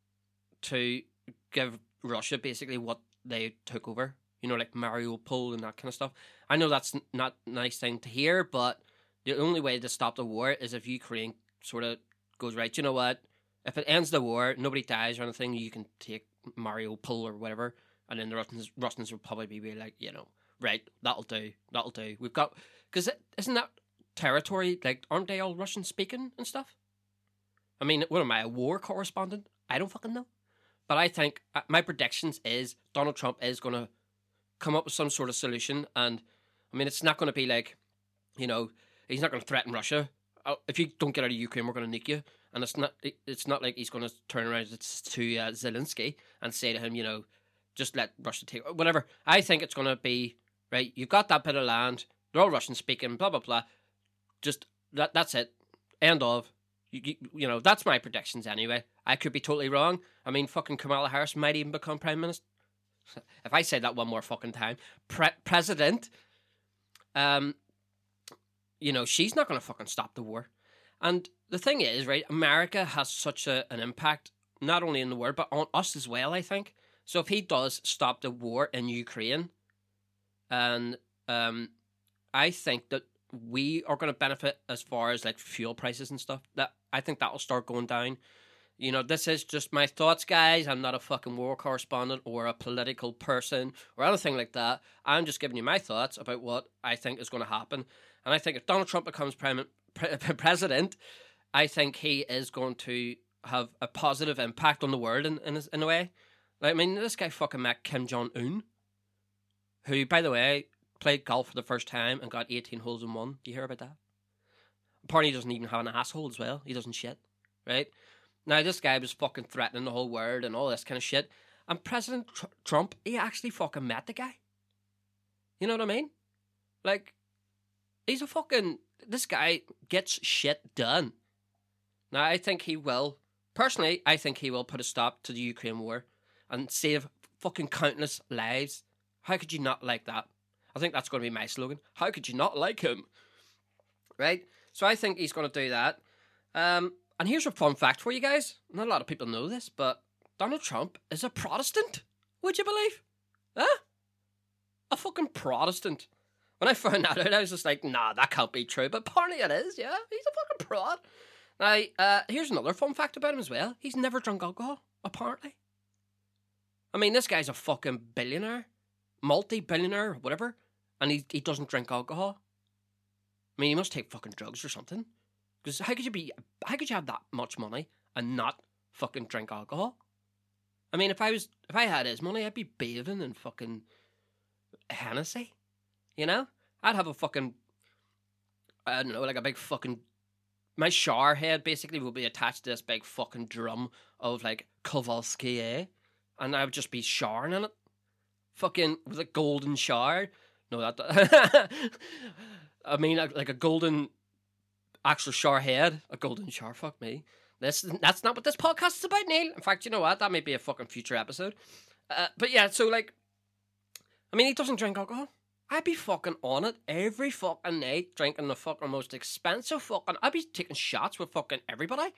to give Russia basically what they took over. You know, like Mariupol and that kind of stuff. I know that's not a nice thing to hear, but the only way to stop the war is if Ukraine sort of goes, right, you know what? If it ends the war, nobody dies or anything, you can take Mariupol or whatever. And then the Russians will probably be like, you know, right, that'll do. We've got... Because isn't that territory, like, aren't they all Russian speaking and stuff? I mean, what am I, a war correspondent? I don't fucking know. But I think my predictions is Donald Trump is going to come up with some sort of solution. And, I mean, it's not going to be like, you know, he's not going to threaten Russia. If you don't get out of Ukraine, we're going to nuke you. And it's not like he's going to turn around to Zelensky and say to him, you know, just let Russia take whatever. I think it's going to be, right, you've got that bit of land, they're all Russian speaking, blah, blah, blah. Just, that's it. End of. You know, that's my predictions anyway. I could be totally wrong. I mean, fucking Kamala Harris might even become prime minister. If I say that one more fucking time. President. You know, she's not going to fucking stop the war. And the thing is, right, America has such an impact, not only in the world, but on us as well, I think. So if he does stop the war in Ukraine, and I think that we are going to benefit as far as like fuel prices and stuff. That I think that will start going down. You know, this is just my thoughts, guys. I'm not a fucking war correspondent or a political person or anything like that. I'm just giving you my thoughts about what I think is going to happen. And I think if Donald Trump becomes president, I think he is going to have a positive impact on the world in a way. Like, I mean, this guy fucking met Kim Jong-un, who, by the way, played golf for the first time and got 18 holes in one. Do you hear about that? Apparently he doesn't even have an asshole as well. He doesn't shit, right? Now, this guy was fucking threatening the whole world and all this kind of shit. And President Trump, he actually fucking met the guy. You know what I mean? Like, he's a fucking... This guy gets shit done. Now, I think he will... Personally, I think he will put a stop to the Ukraine war and save fucking countless lives. How could you not like that? I think that's going to be my slogan. How could you not like him? Right? So I think he's going to do that. And here's a fun fact for you guys. Not a lot of people know this, but Donald Trump is a Protestant. Would you believe? Huh? A fucking Protestant. When I found that out, I was just like, nah, that can't be true. But apparently it is, yeah. He's a fucking prod. Now, here's another fun fact about him as well. He's never drunk alcohol, apparently. I mean, this guy's a fucking billionaire, multi-billionaire, whatever, and he doesn't drink alcohol. I mean, he must take fucking drugs or something. Because how could you have that much money and not fucking drink alcohol? I mean, if I had his money, I'd be bathing in fucking Hennessy. You know? I'd have a fucking, I don't know, like a big fucking, my shower head basically would be attached to this big fucking drum of like Courvoisier, and I would just be showering in it. Fucking with a golden shower. No, that, I mean, like a golden actual shower head. A golden shower, fuck me. That's not what this podcast is about, Neil. In fact, you know what? That might be a fucking future episode. But yeah, so like, I mean, he doesn't drink alcohol. I'd be fucking on it every fucking night, drinking the fucking most expensive fucking. I'd be taking shots with fucking everybody.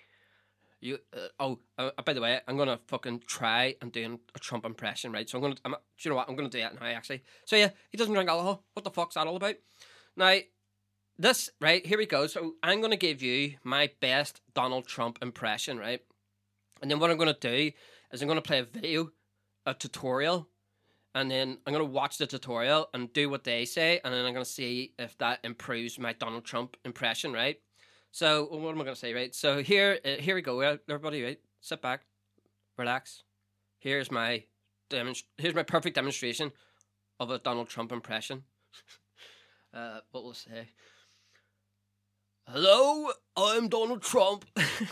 By the way, I'm gonna fucking try and do a Trump impression, right? So do you know what? I'm gonna do that now, actually. So yeah, he doesn't drink alcohol. What the fuck's that all about? Now, this, right, here we go. So I'm gonna give you my best Donald Trump impression, right? And then what I'm gonna do is I'm gonna play a video, a tutorial. And then I'm going to watch the tutorial and do what they say. And then I'm going to see if that improves my Donald Trump impression, right? So, what am I going to say, right? So, here we go, everybody, right? Sit back. Relax. Here's my perfect demonstration of a Donald Trump impression. What will I say? Hello, I'm Donald Trump.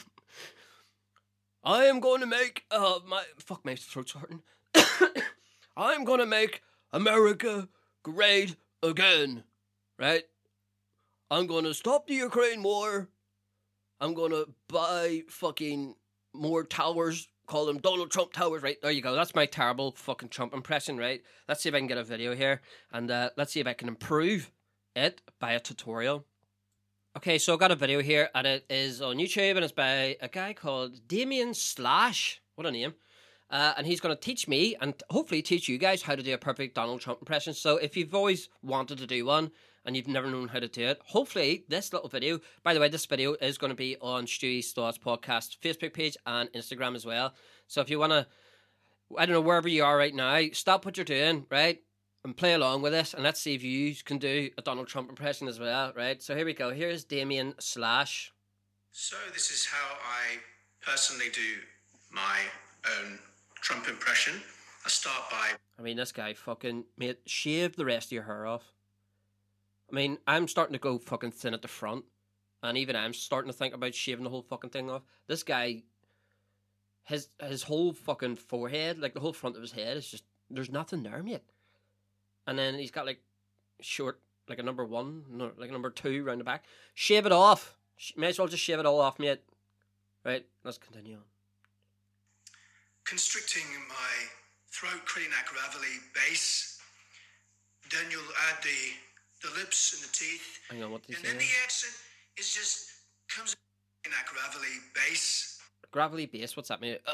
I am going to make, my throat's hurting. I'm gonna make America great again, right? I'm gonna stop the Ukraine war. I'm gonna buy fucking more towers, call them Donald Trump towers, right? There you go. That's my terrible fucking Trump impression, right? Let's see if I can get a video here, and let's see if I can improve it by a tutorial. Okay, so I've got a video here, and it is on YouTube, and it's by a guy called Damien Slash. What a name. And he's going to teach me and hopefully teach you guys how to do a perfect Donald Trump impression. So if you've always wanted to do one and you've never known how to do it, hopefully this little video, by the way, this video is going to be on Stewie's Thoughts Podcast Facebook page and Instagram as well. So if you want to, I don't know, wherever you are right now, stop what you're doing, right? And play along with this, and let's see if you can do a Donald Trump impression as well, right? So here we go. Here's Damien Slash. So this is how I personally do my own Trump impression. I start by... I mean, this guy fucking, mate, shave the rest of your hair off. I mean, I'm starting to go fucking thin at the front, and even I'm starting to think about shaving the whole fucking thing off. This guy, his whole fucking forehead, like the whole front of his head, is just, there's nothing there, mate. And then he's got like short, like a number 1, no, like a number 2 round the back. Shave it off. May as well just shave it all off, mate. Right, let's continue on. Constricting my throat, creating that gravelly bass. Then you'll add the lips and the teeth. Hang on, what did you and say? Then the accent is just comes in that gravelly bass. Gravelly bass, what's that mean?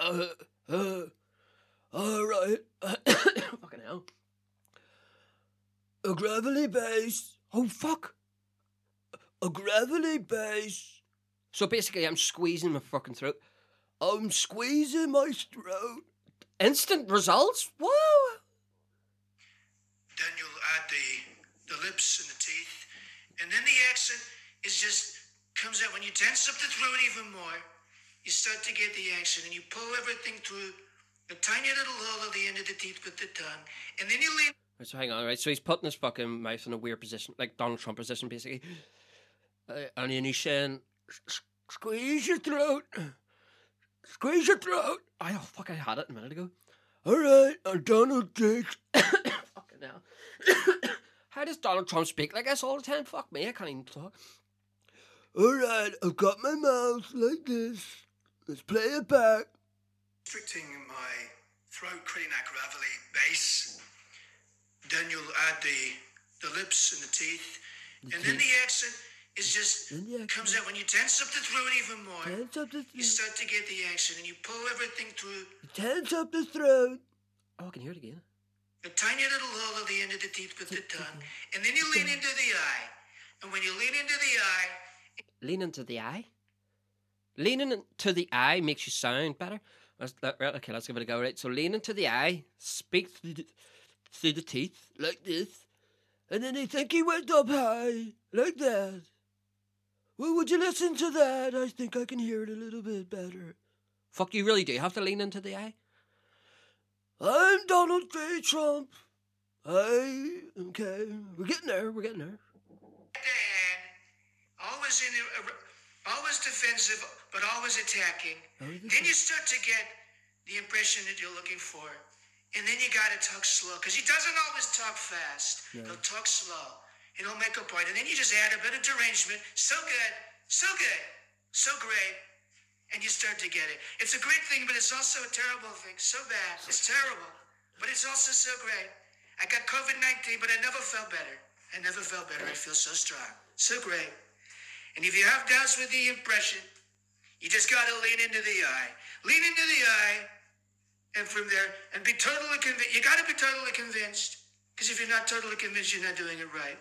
Alright. Fucking hell. A gravelly bass. Oh, fuck. A gravelly bass. So basically, I'm squeezing my fucking throat. I'm squeezing my throat. Instant results? Whoa. Then you'll add the lips and the teeth. And then the accent is just comes out when you tense up the throat even more. You start to get the accent and you pull everything through a tiny little hole at the end of the teeth with the tongue. And then you lean. Right, so hang on, right? So he's putting his fucking mouth in a weird position, like Donald Trump position, basically. And then he's saying, squeeze your throat. Squeeze your throat. Oh, fuck, I had it a minute ago. Alright, I'm Donald Trump. Fucking hell. How does Donald Trump speak like this all the time? Fuck me, I can't even talk. Alright, I've got my mouth like this. Let's play it back. Constricting my throat, creating that gravelly bass. Then you'll add the lips and the teeth. And then the accent is just comes out when you tense up the throat even more. You start to get the accent and you pull everything through. Tense up the throat. Oh, I can hear it again. A tiny little hole at the end of the teeth with the tongue. And then you lean into the eye. And when you lean into the eye... Lean into the eye? Leaning into the eye makes you sound better. Right, okay, let's give it a go, right? So lean into the eye, speak through the teeth, like this. And then they think he went up high, like that. Well, would you listen to that? I think I can hear it a little bit better. Fuck, you really do have to lean into the eye? I'm Donald J. Trump. Okay, we're getting there. The hand, always always defensive, but always attacking. Then you start to get the impression that you're looking for. And then you gotta talk slow, because he doesn't always talk fast. No. He'll talk slow. He'll make a point, and then you just add a bit of derangement. So good, so great. And you start to get it. It's a great thing, but it's also a terrible thing. So bad. It's terrible. But it's also so great. I got COVID-19, but I never felt better. I feel so strong. So great. And if you have doubts with the impression, you just got to lean into the eye. Lean into the eye, and from there, and be totally convinced. You got to be totally convinced, because if you're not totally convinced, you're not doing it right.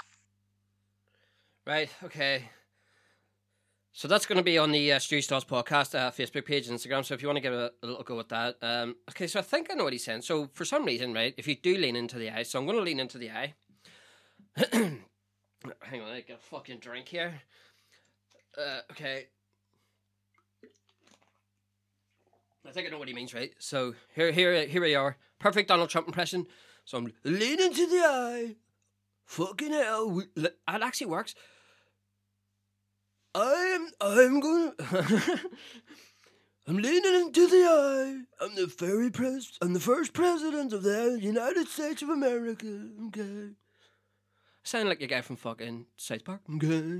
Right, okay. So that's going to be on the Stu Stars podcast Facebook page and Instagram, so if you want to give a little go at that. Okay, so I think I know what he's saying. So for some reason, right, if you do lean into the eye, so I'm going to lean into the eye. Hang on, I get a fucking drink here. Okay. I think I know what he means, right? So here we are. Perfect Donald Trump impression. So I'm leaning to the eye. Fucking hell. It actually works. I'm going I'm leaning into the eye. I'm the first president of the United States of America. Okay. Sound like a guy from fucking South Park. Okay.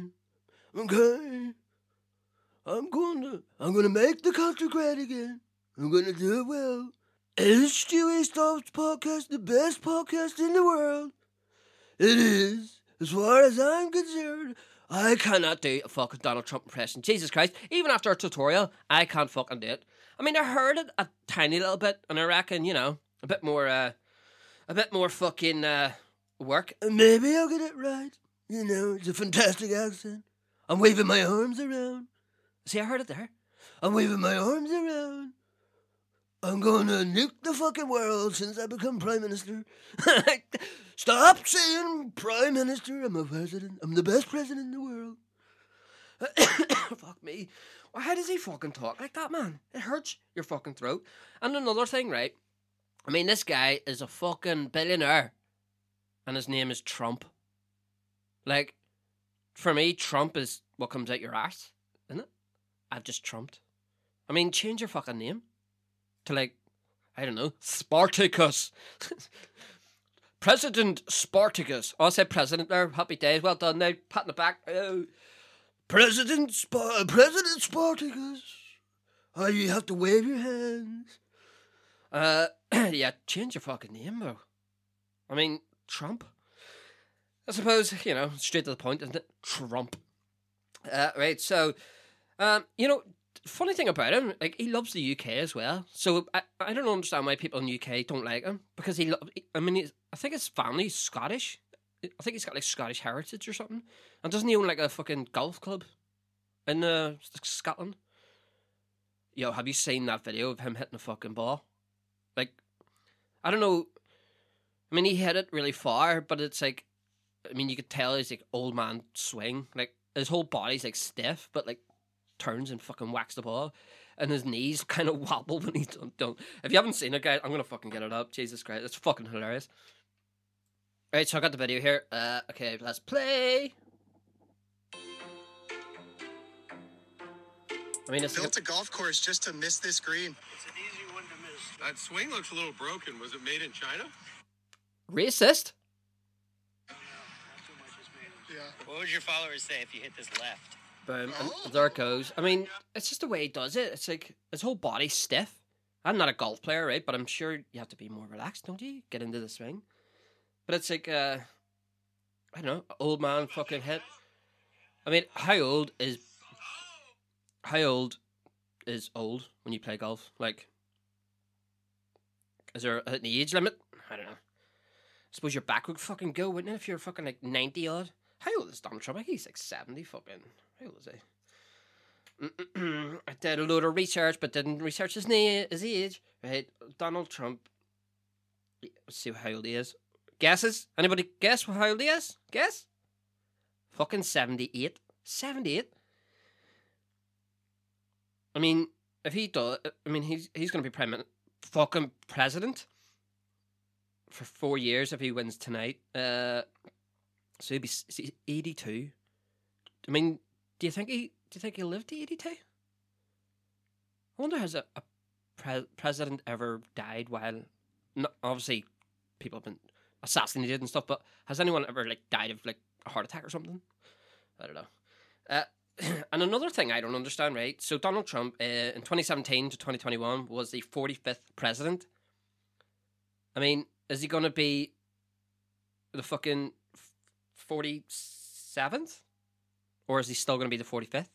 I'm gonna make the country great again. I'm gonna do it well. Is Stewie Stubbs podcast the best podcast in the world? It is, as far as I'm concerned. I cannot do a fucking Donald Trump impression. Jesus Christ. Even after a tutorial, I can't fucking do it. I mean, I heard it a tiny little bit, and I reckon, a bit more fucking work. Maybe I'll get it right. It's a fantastic accent. I'm waving my arms around. See, I heard it there. I'm waving my arms around. I'm gonna nuke the fucking world since I become Prime Minister. Stop saying Prime Minister. I'm a president. I'm the best president in the world. Fuck me. Why does he fucking talk like that, man? It hurts your fucking throat. And another thing, right? I mean, this guy is a fucking billionaire. And his name is Trump. Like, for me, Trump is what comes out your ass, isn't it? I've just trumped. I mean, change your fucking name to, like, I don't know, Spartacus. President Spartacus. Oh, I said president there. Happy days. Well done now. Pat in the back. Oh. President Spartacus. Oh, you have to wave your hands. Yeah, change your fucking name, bro. I mean, Trump. I suppose, straight to the point, isn't it? Trump. Right, so, funny thing about him, like, he loves the UK as well. So I don't understand why people in the UK don't like him, because I think his family's Scottish. I think he's got like Scottish heritage or something. And doesn't he own like a fucking golf club in Scotland? Yo, have you seen that video of him hitting a fucking ball? Like, I don't know. I mean, he hit it really far, but it's like, I mean, you could tell he's like old man swing. Like, his whole body's like stiff, but like turns and fucking whacks the ball. And his knees kind of wobble when he's done. If you haven't seen it, guys, I'm going to fucking get it up. Jesus Christ, it's fucking hilarious. Alright, so I got the video here. Okay, let's play. I mean, it's built a golf course just to miss this green. It's an easy one to miss. That swing looks a little broken. Was it made in China? Racist? Yeah. What would your followers say if you hit this left? Boom, and there it goes. I mean, it's just the way he does it. It's like, his whole body's stiff. I'm not a golf player, right? But I'm sure you have to be more relaxed, don't you? Get into the swing. But it's like, I don't know, old man fucking hit. I mean, how old is old when you play golf? Like, is there an age limit? I don't know. suppose your back would fucking go, wouldn't it, if you're fucking like 90 odd? How old is Donald Trump? I think he's like 70 fucking. How old is he? I did a load of research, but didn't research his age. Right, Donald Trump. Let's see how old he is. Guesses? Anybody guess how old he is? Guess? Fucking 78. 78. I mean, if he does, I mean, he's going to be fucking president for 4 years if he wins tonight. So he'll be 82. I mean, do you think he'll live to 82? I wonder, has a president ever died while? No, obviously, people have been assassinated and stuff, but has anyone ever like died of like a heart attack or something? I don't know. And another thing I don't understand, right? So Donald Trump in 2017 to 2021 was the 45th president. I mean, is he going to be the fucking 47th? Or is he still going to be the 45th?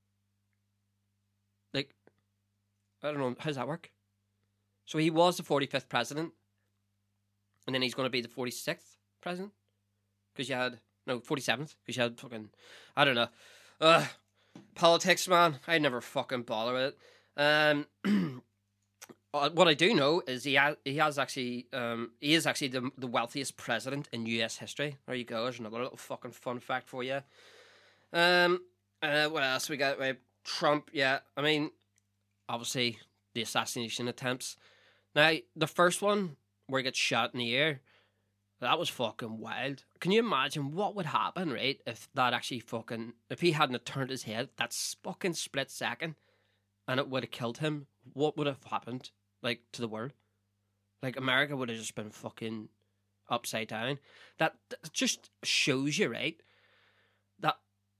Like, I don't know. How does that work? So he was the 45th president. And then he's going to be the 46th president? Because you had... No, 47th. Because you had fucking... I don't know. Politics, man. I never fucking bother with it. What I do know is he is actually the wealthiest president in US history. There you go. There's another little fucking fun fact for you. What else we got? Right, Trump. Yeah, I mean, obviously the assassination attempts. Now the first one where he gets shot in the ear, that was fucking wild. Can you imagine what would happen, right, if he hadn't have turned his head that fucking split second, and it would have killed him? What would have happened, like, to the world? Like, America would have just been fucking upside down. That just shows you, right, that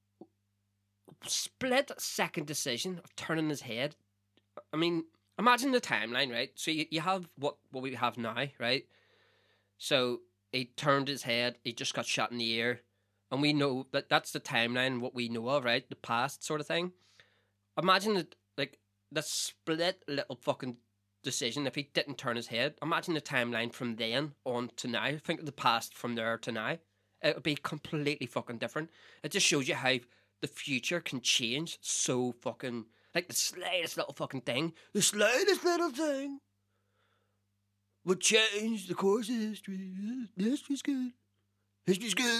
split second decision of turning his head. I mean, imagine the timeline, right? So you have what we have now, right? So he turned his head, he just got shot in the ear, and we know that that's the timeline, what we know of, right? The past sort of thing. Imagine that, like, the split little fucking decision, if he didn't turn his head, imagine the timeline from then on to now. Think of the past from there to now. It would be completely fucking different. It just shows you how the future can change so fucking... Like, the slightest little fucking thing. The slightest little thing would change the course of history. History's good. History's good.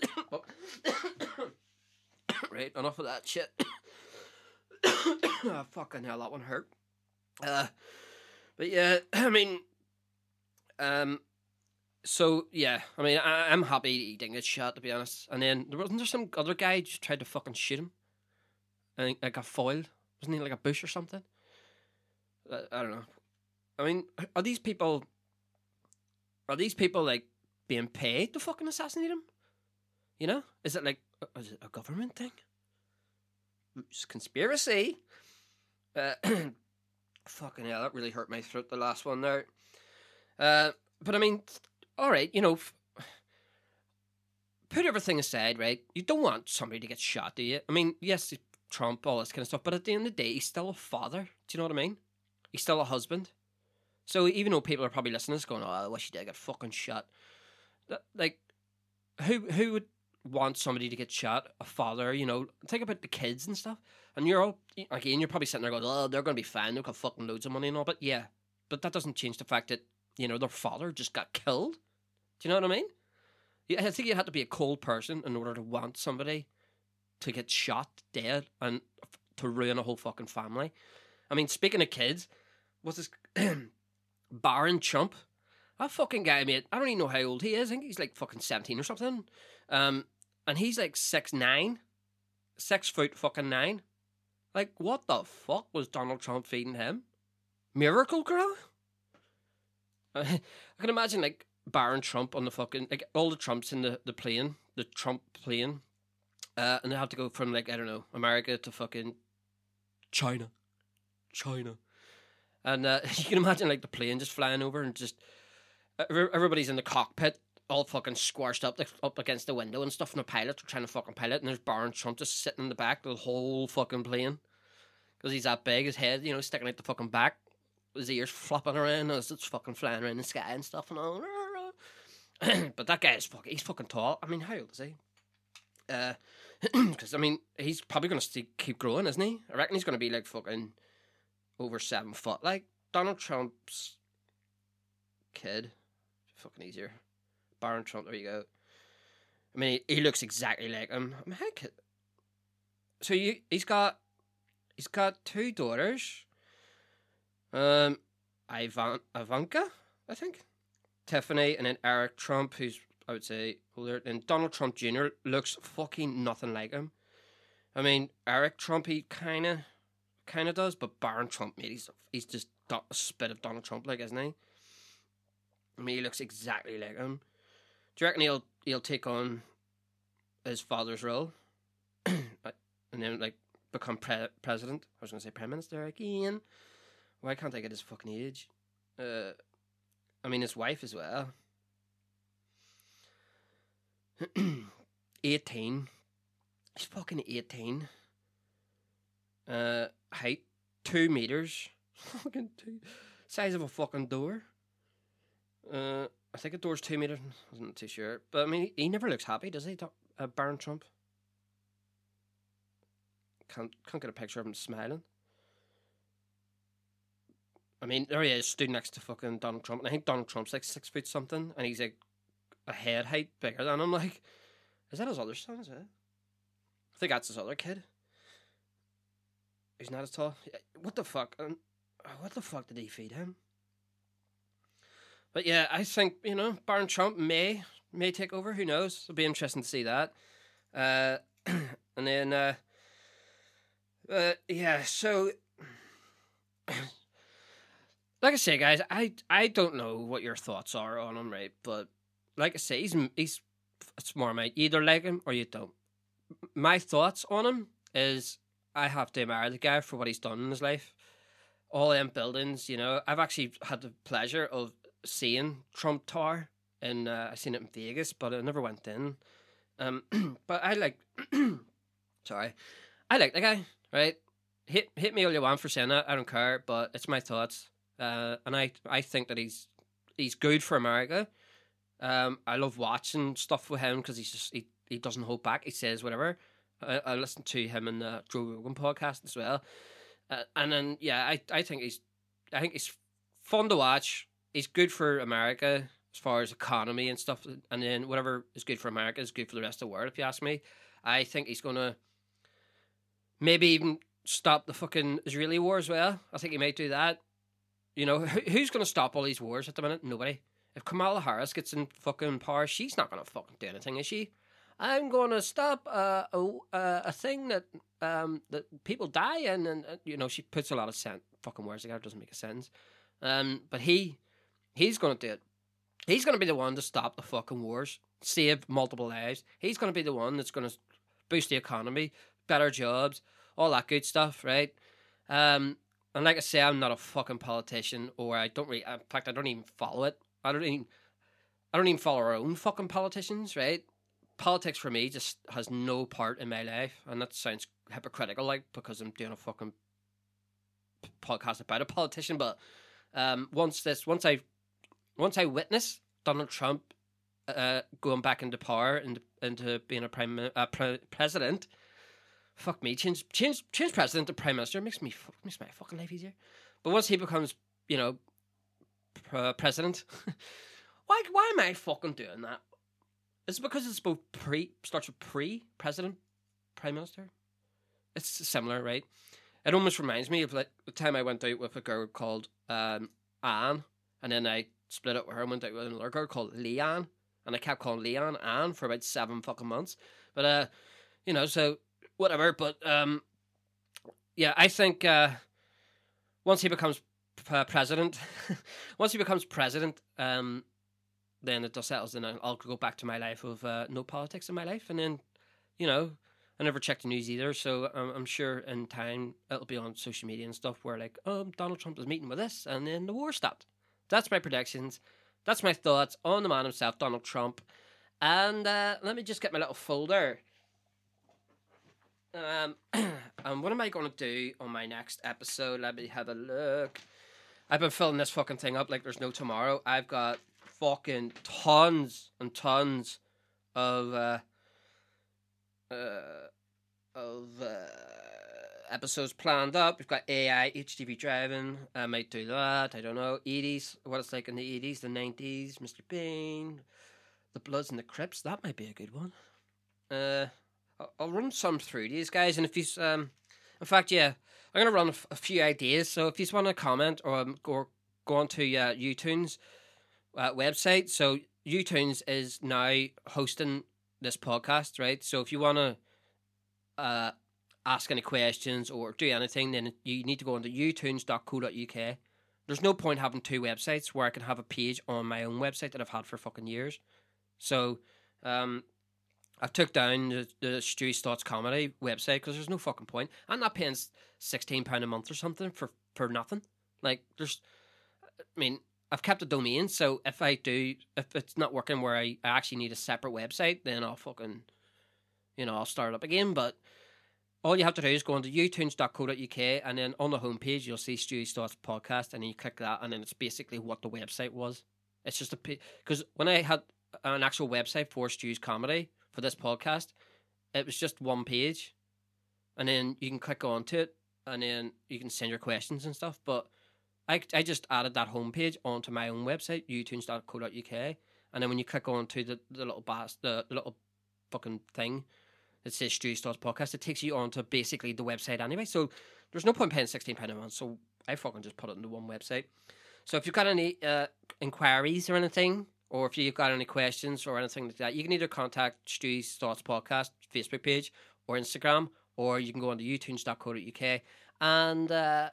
Right, enough of that shit. Oh, fucking hell, that one hurt. But yeah, I mean... So, yeah, I mean, I'm happy he didn't get shot, to be honest. And then, wasn't there some other guy who just tried to fucking shoot him? And I got foiled. Wasn't he like a bush or something? I don't know. I mean, are these people like being paid to fucking assassinate him? You know? Is it like, is it a government thing? It's conspiracy. Fucking hell, that really hurt my throat, the last one there. But I mean, alright, you know, put everything aside, right? You don't want somebody to get shot, do you? I mean, yes, Trump, all this kind of stuff, but at the end of the day, he's still a father. Do you know what I mean? He's still a husband. So even though people are probably listening to this going, oh, I wish he did get fucking shot. Like, who would want somebody to get shot? A father, you know? Think about the kids and stuff. And you're probably sitting there going, oh, they're going to be fine. They've got fucking loads of money and all. But yeah, but that doesn't change the fact that, you know, their father just got killed. Do you know what I mean? I think you have to be a cold person in order to want somebody to get shot dead and to ruin a whole fucking family. I mean, speaking of kids, what's this? Barron Trump. That fucking guy, mate, I don't even know how old he is. I think he's like fucking 17 or something. And he's like 6'9". 6 foot fucking 9. Like, what the fuck was Donald Trump feeding him? Miracle Grow? I can imagine, like, Barron Trump on the fucking... Like, all the Trumps in the plane. The Trump plane. And they have to go from, like, I don't know, America to fucking China. And you can imagine, like, the plane just flying over and just... Everybody's in the cockpit, all fucking squashed up against the window and stuff, and the pilots are trying to fucking pilot, and there's Barron Trump just sitting in the back of the whole fucking plane. Because he's that big, his head, you know, sticking out the fucking back, his ears flopping around as it's fucking flying around the sky and stuff and all. But that guy is he's fucking tall. I mean, how old is he? Because I mean, he's probably gonna keep growing, isn't he? I reckon he's gonna be like fucking over 7 foot, like Donald Trump's kid. Fucking easier. Barron Trump. There you go. I mean, he looks exactly like him. I mean, how could... So he's got 2 daughters. Ivanka, I think, Tiffany, and then Eric Trump, who's, I would say, older. And Donald Trump Jr. looks fucking nothing like him. I mean, Eric Trump, he kind of does, but Barron Trump, mate, he's just a spit of Donald Trump, like, isn't he? I mean, he looks exactly like him. Do you reckon he'll take on his father's role, and then like become president? I was going to say prime minister again. Why can't I get his fucking age? I mean, his wife as well. 18. He's fucking 18. Height 2 meters. Fucking 2. Size of a fucking door. I think a door's 2 meters. I wasn't too sure, but I mean, he never looks happy, does he? Barron Trump. Can't get a picture of him smiling. I mean, there he is, stood next to fucking Donald Trump, and I think Donald Trump's like 6 foot something, and he's like a head height bigger than him. Like, is that his other son? Is it? I think that's his other kid. He's not as tall. What the fuck? What the fuck did he feed him? But yeah, I think, you know, Barron Trump may take over. Who knows? It'll be interesting to see that. And then, yeah, so... Like I say, guys, I don't know what your thoughts are on him, right? But like I say, he's it's more like you either like him or you don't. My thoughts on him is I have to admire the guy for what he's done in his life. All them buildings, you know. I've actually had the pleasure of seeing Trump Tower, and I seen it in Vegas, but I never went in. But I like, sorry, I like the guy, right? Hit me all you want for saying that. I don't care, but it's my thoughts. And I think that he's good for America. I love watching stuff with him because he doesn't hold back. He says whatever. I listen to him in the Joe Rogan podcast as well. And then yeah, I think he's fun to watch. He's good for America as far as economy and stuff. And then whatever is good for America is good for the rest of the world. If you ask me, I think he's gonna maybe even stop the fucking Israeli war as well. I think he might do that. You know, who's going to stop all these wars at the minute? Nobody. If Kamala Harris gets in fucking power, she's not going to fucking do anything, is she? I'm going to stop a thing that people die in, and you know, she puts a lot of fucking words together. It doesn't make a sentence. But he's going to do it. He's going to be the one to stop the fucking wars, save multiple lives. He's going to be the one that's going to boost the economy, better jobs, all that good stuff, right? And like I say, I'm not a fucking politician, or I don't really. In fact, I don't even follow it. I don't even follow our own fucking politicians, right? Politics for me just has no part in my life, and that sounds hypocritical, like, because I'm doing a fucking podcast about a politician. But once I witness Donald Trump going back into power and into being a president. Fuck me, change president to prime minister makes my fucking life easier. But once he becomes, you know, president, why am I fucking doing that? It's because it's both starts with president, prime minister. It's similar, right? It almost reminds me of like the time I went out with a girl called Anne, and then I split up with her and went out with another girl called Leanne, and I kept calling Leanne Anne for about 7 fucking months. But you know, so. Whatever, but yeah, I think once he becomes president, then it just settles, and I'll go back to my life of no politics in my life, and then, you know, I never checked the news either, so I'm sure in time it'll be on social media and stuff where like, Donald Trump was meeting with this, and then the war stopped. That's my predictions. That's my thoughts on the man himself, Donald Trump. And let me just get my little folder. And what am I going to do on my next episode? Let me have a look. I've been filling this fucking thing up like there's no tomorrow. I've got fucking tons and tons of episodes planned up. We've got AI, HTV driving. I might do that. I don't know. 80s, what it's like in the 80s, the 90s, Mr. Bean, the Bloods and the Crips. That might be a good one. I'll run some through these guys, and if you, in fact, yeah, I'm gonna run a few ideas. So if you want to comment or go on to YouTunes website, so YouTunes is now hosting this podcast, right? So if you want to ask any questions or do anything, then you need to go onto utunes.co.uk. There's no point having two websites where I can have a page on my own website that I've had for fucking years. So I've took down the Stewie's Thoughts Comedy website because there's no fucking point. I'm not paying £16 a month or something for nothing. Like, I've kept a domain, so if it's not working where I actually need a separate website, then I'll fucking, I'll start it up again. But all you have to do is go onto utunes.co.uk, and then on the homepage you'll see Stewie's Thoughts Podcast, and then you click that, and then it's basically what the website was. It's just because when I had an actual website for Stewie's Comedy for this podcast, it was just one page, and then you can click onto it, and then you can send your questions and stuff. But I just added that homepage onto my own website, utunes.co.uk, and then when you click onto the little fucking thing that says Stewie's Thoughts Podcast, it takes you onto basically the website anyway. So there's no point paying £16 a month. So I fucking just put it into one website. So if you've got any inquiries or anything, or if you've got any questions or anything like that, you can either contact Stewie's Thoughts Podcast Facebook page or Instagram, or you can go onto utunes.co.uk and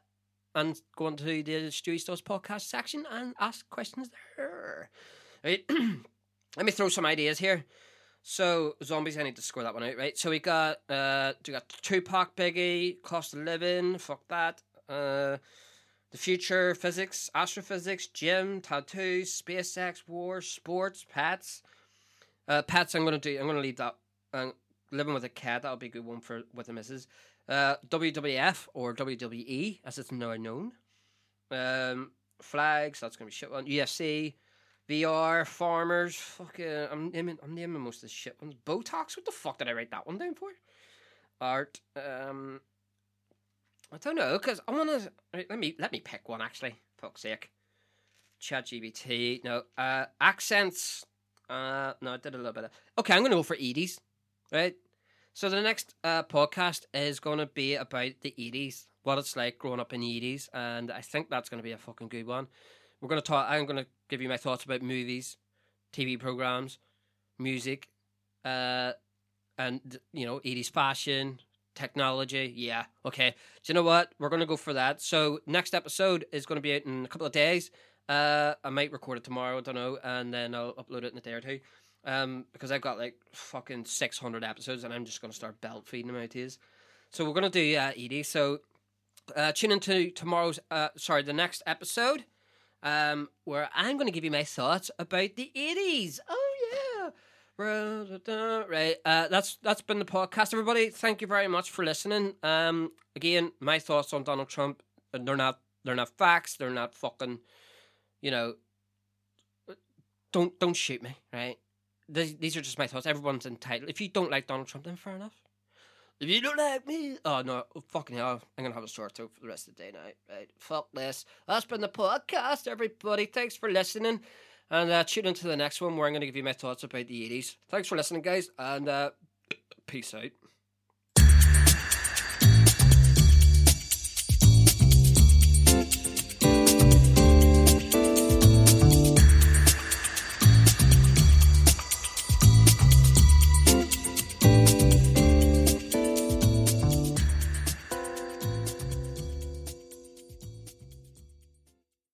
go into the Stewie's Thoughts Podcast section and ask questions there. Right. Let me throw some ideas here. So, zombies, I need to score that one out, right? So we got Tupac, Biggie, cost of living, fuck that. The future, physics, astrophysics, gym, tattoos, SpaceX, war, sports, pets. Pets, I'm gonna leave that. Living with a cat, that'll be a good one with the missus. WWF or WWE, as it's now known. Flags, that's gonna be shit one. UFC. VR, farmers, fucking, I'm naming most of the shit ones. Botox, what the fuck did I write that one down for? Art, I don't know, because I want to, let me pick one, actually, fuck's sake. ChatGPT, no, accents, no, I did a little bit of, okay, I'm going to go for 80s, right? So the next podcast is going to be about the 80s, what it's like growing up in the 80s, and I think that's going to be a fucking good one. I'm going to give you my thoughts about movies, TV programs, music, and 80s fashion, technology. Yeah, okay. Do you know what? We're going to go for that. So next episode is going to be out in a couple of days. I might record it tomorrow, I don't know, and then I'll upload it in a day or two. Because I've got like fucking 600 episodes, and I'm just going to start belt feeding them ideas. So we're going to do 80s. So tune into the next episode. Where I'm going to give you my thoughts about the 80s. Oh, yeah. Right. That's been the podcast, everybody. Thank you very much for listening. Again, my thoughts on Donald Trump, they're not facts. They're not fucking, don't shoot me, right? These are just my thoughts. Everyone's entitled. If you don't like Donald Trump, then fair enough. If you don't like me, oh no, fucking hell, I'm gonna have a sore throat for the rest of the day now. Right, fuck this. That's been the podcast, everybody. Thanks for listening, and tune into the next one where I'm gonna give you my thoughts about the 80s. Thanks for listening, guys, and peace out.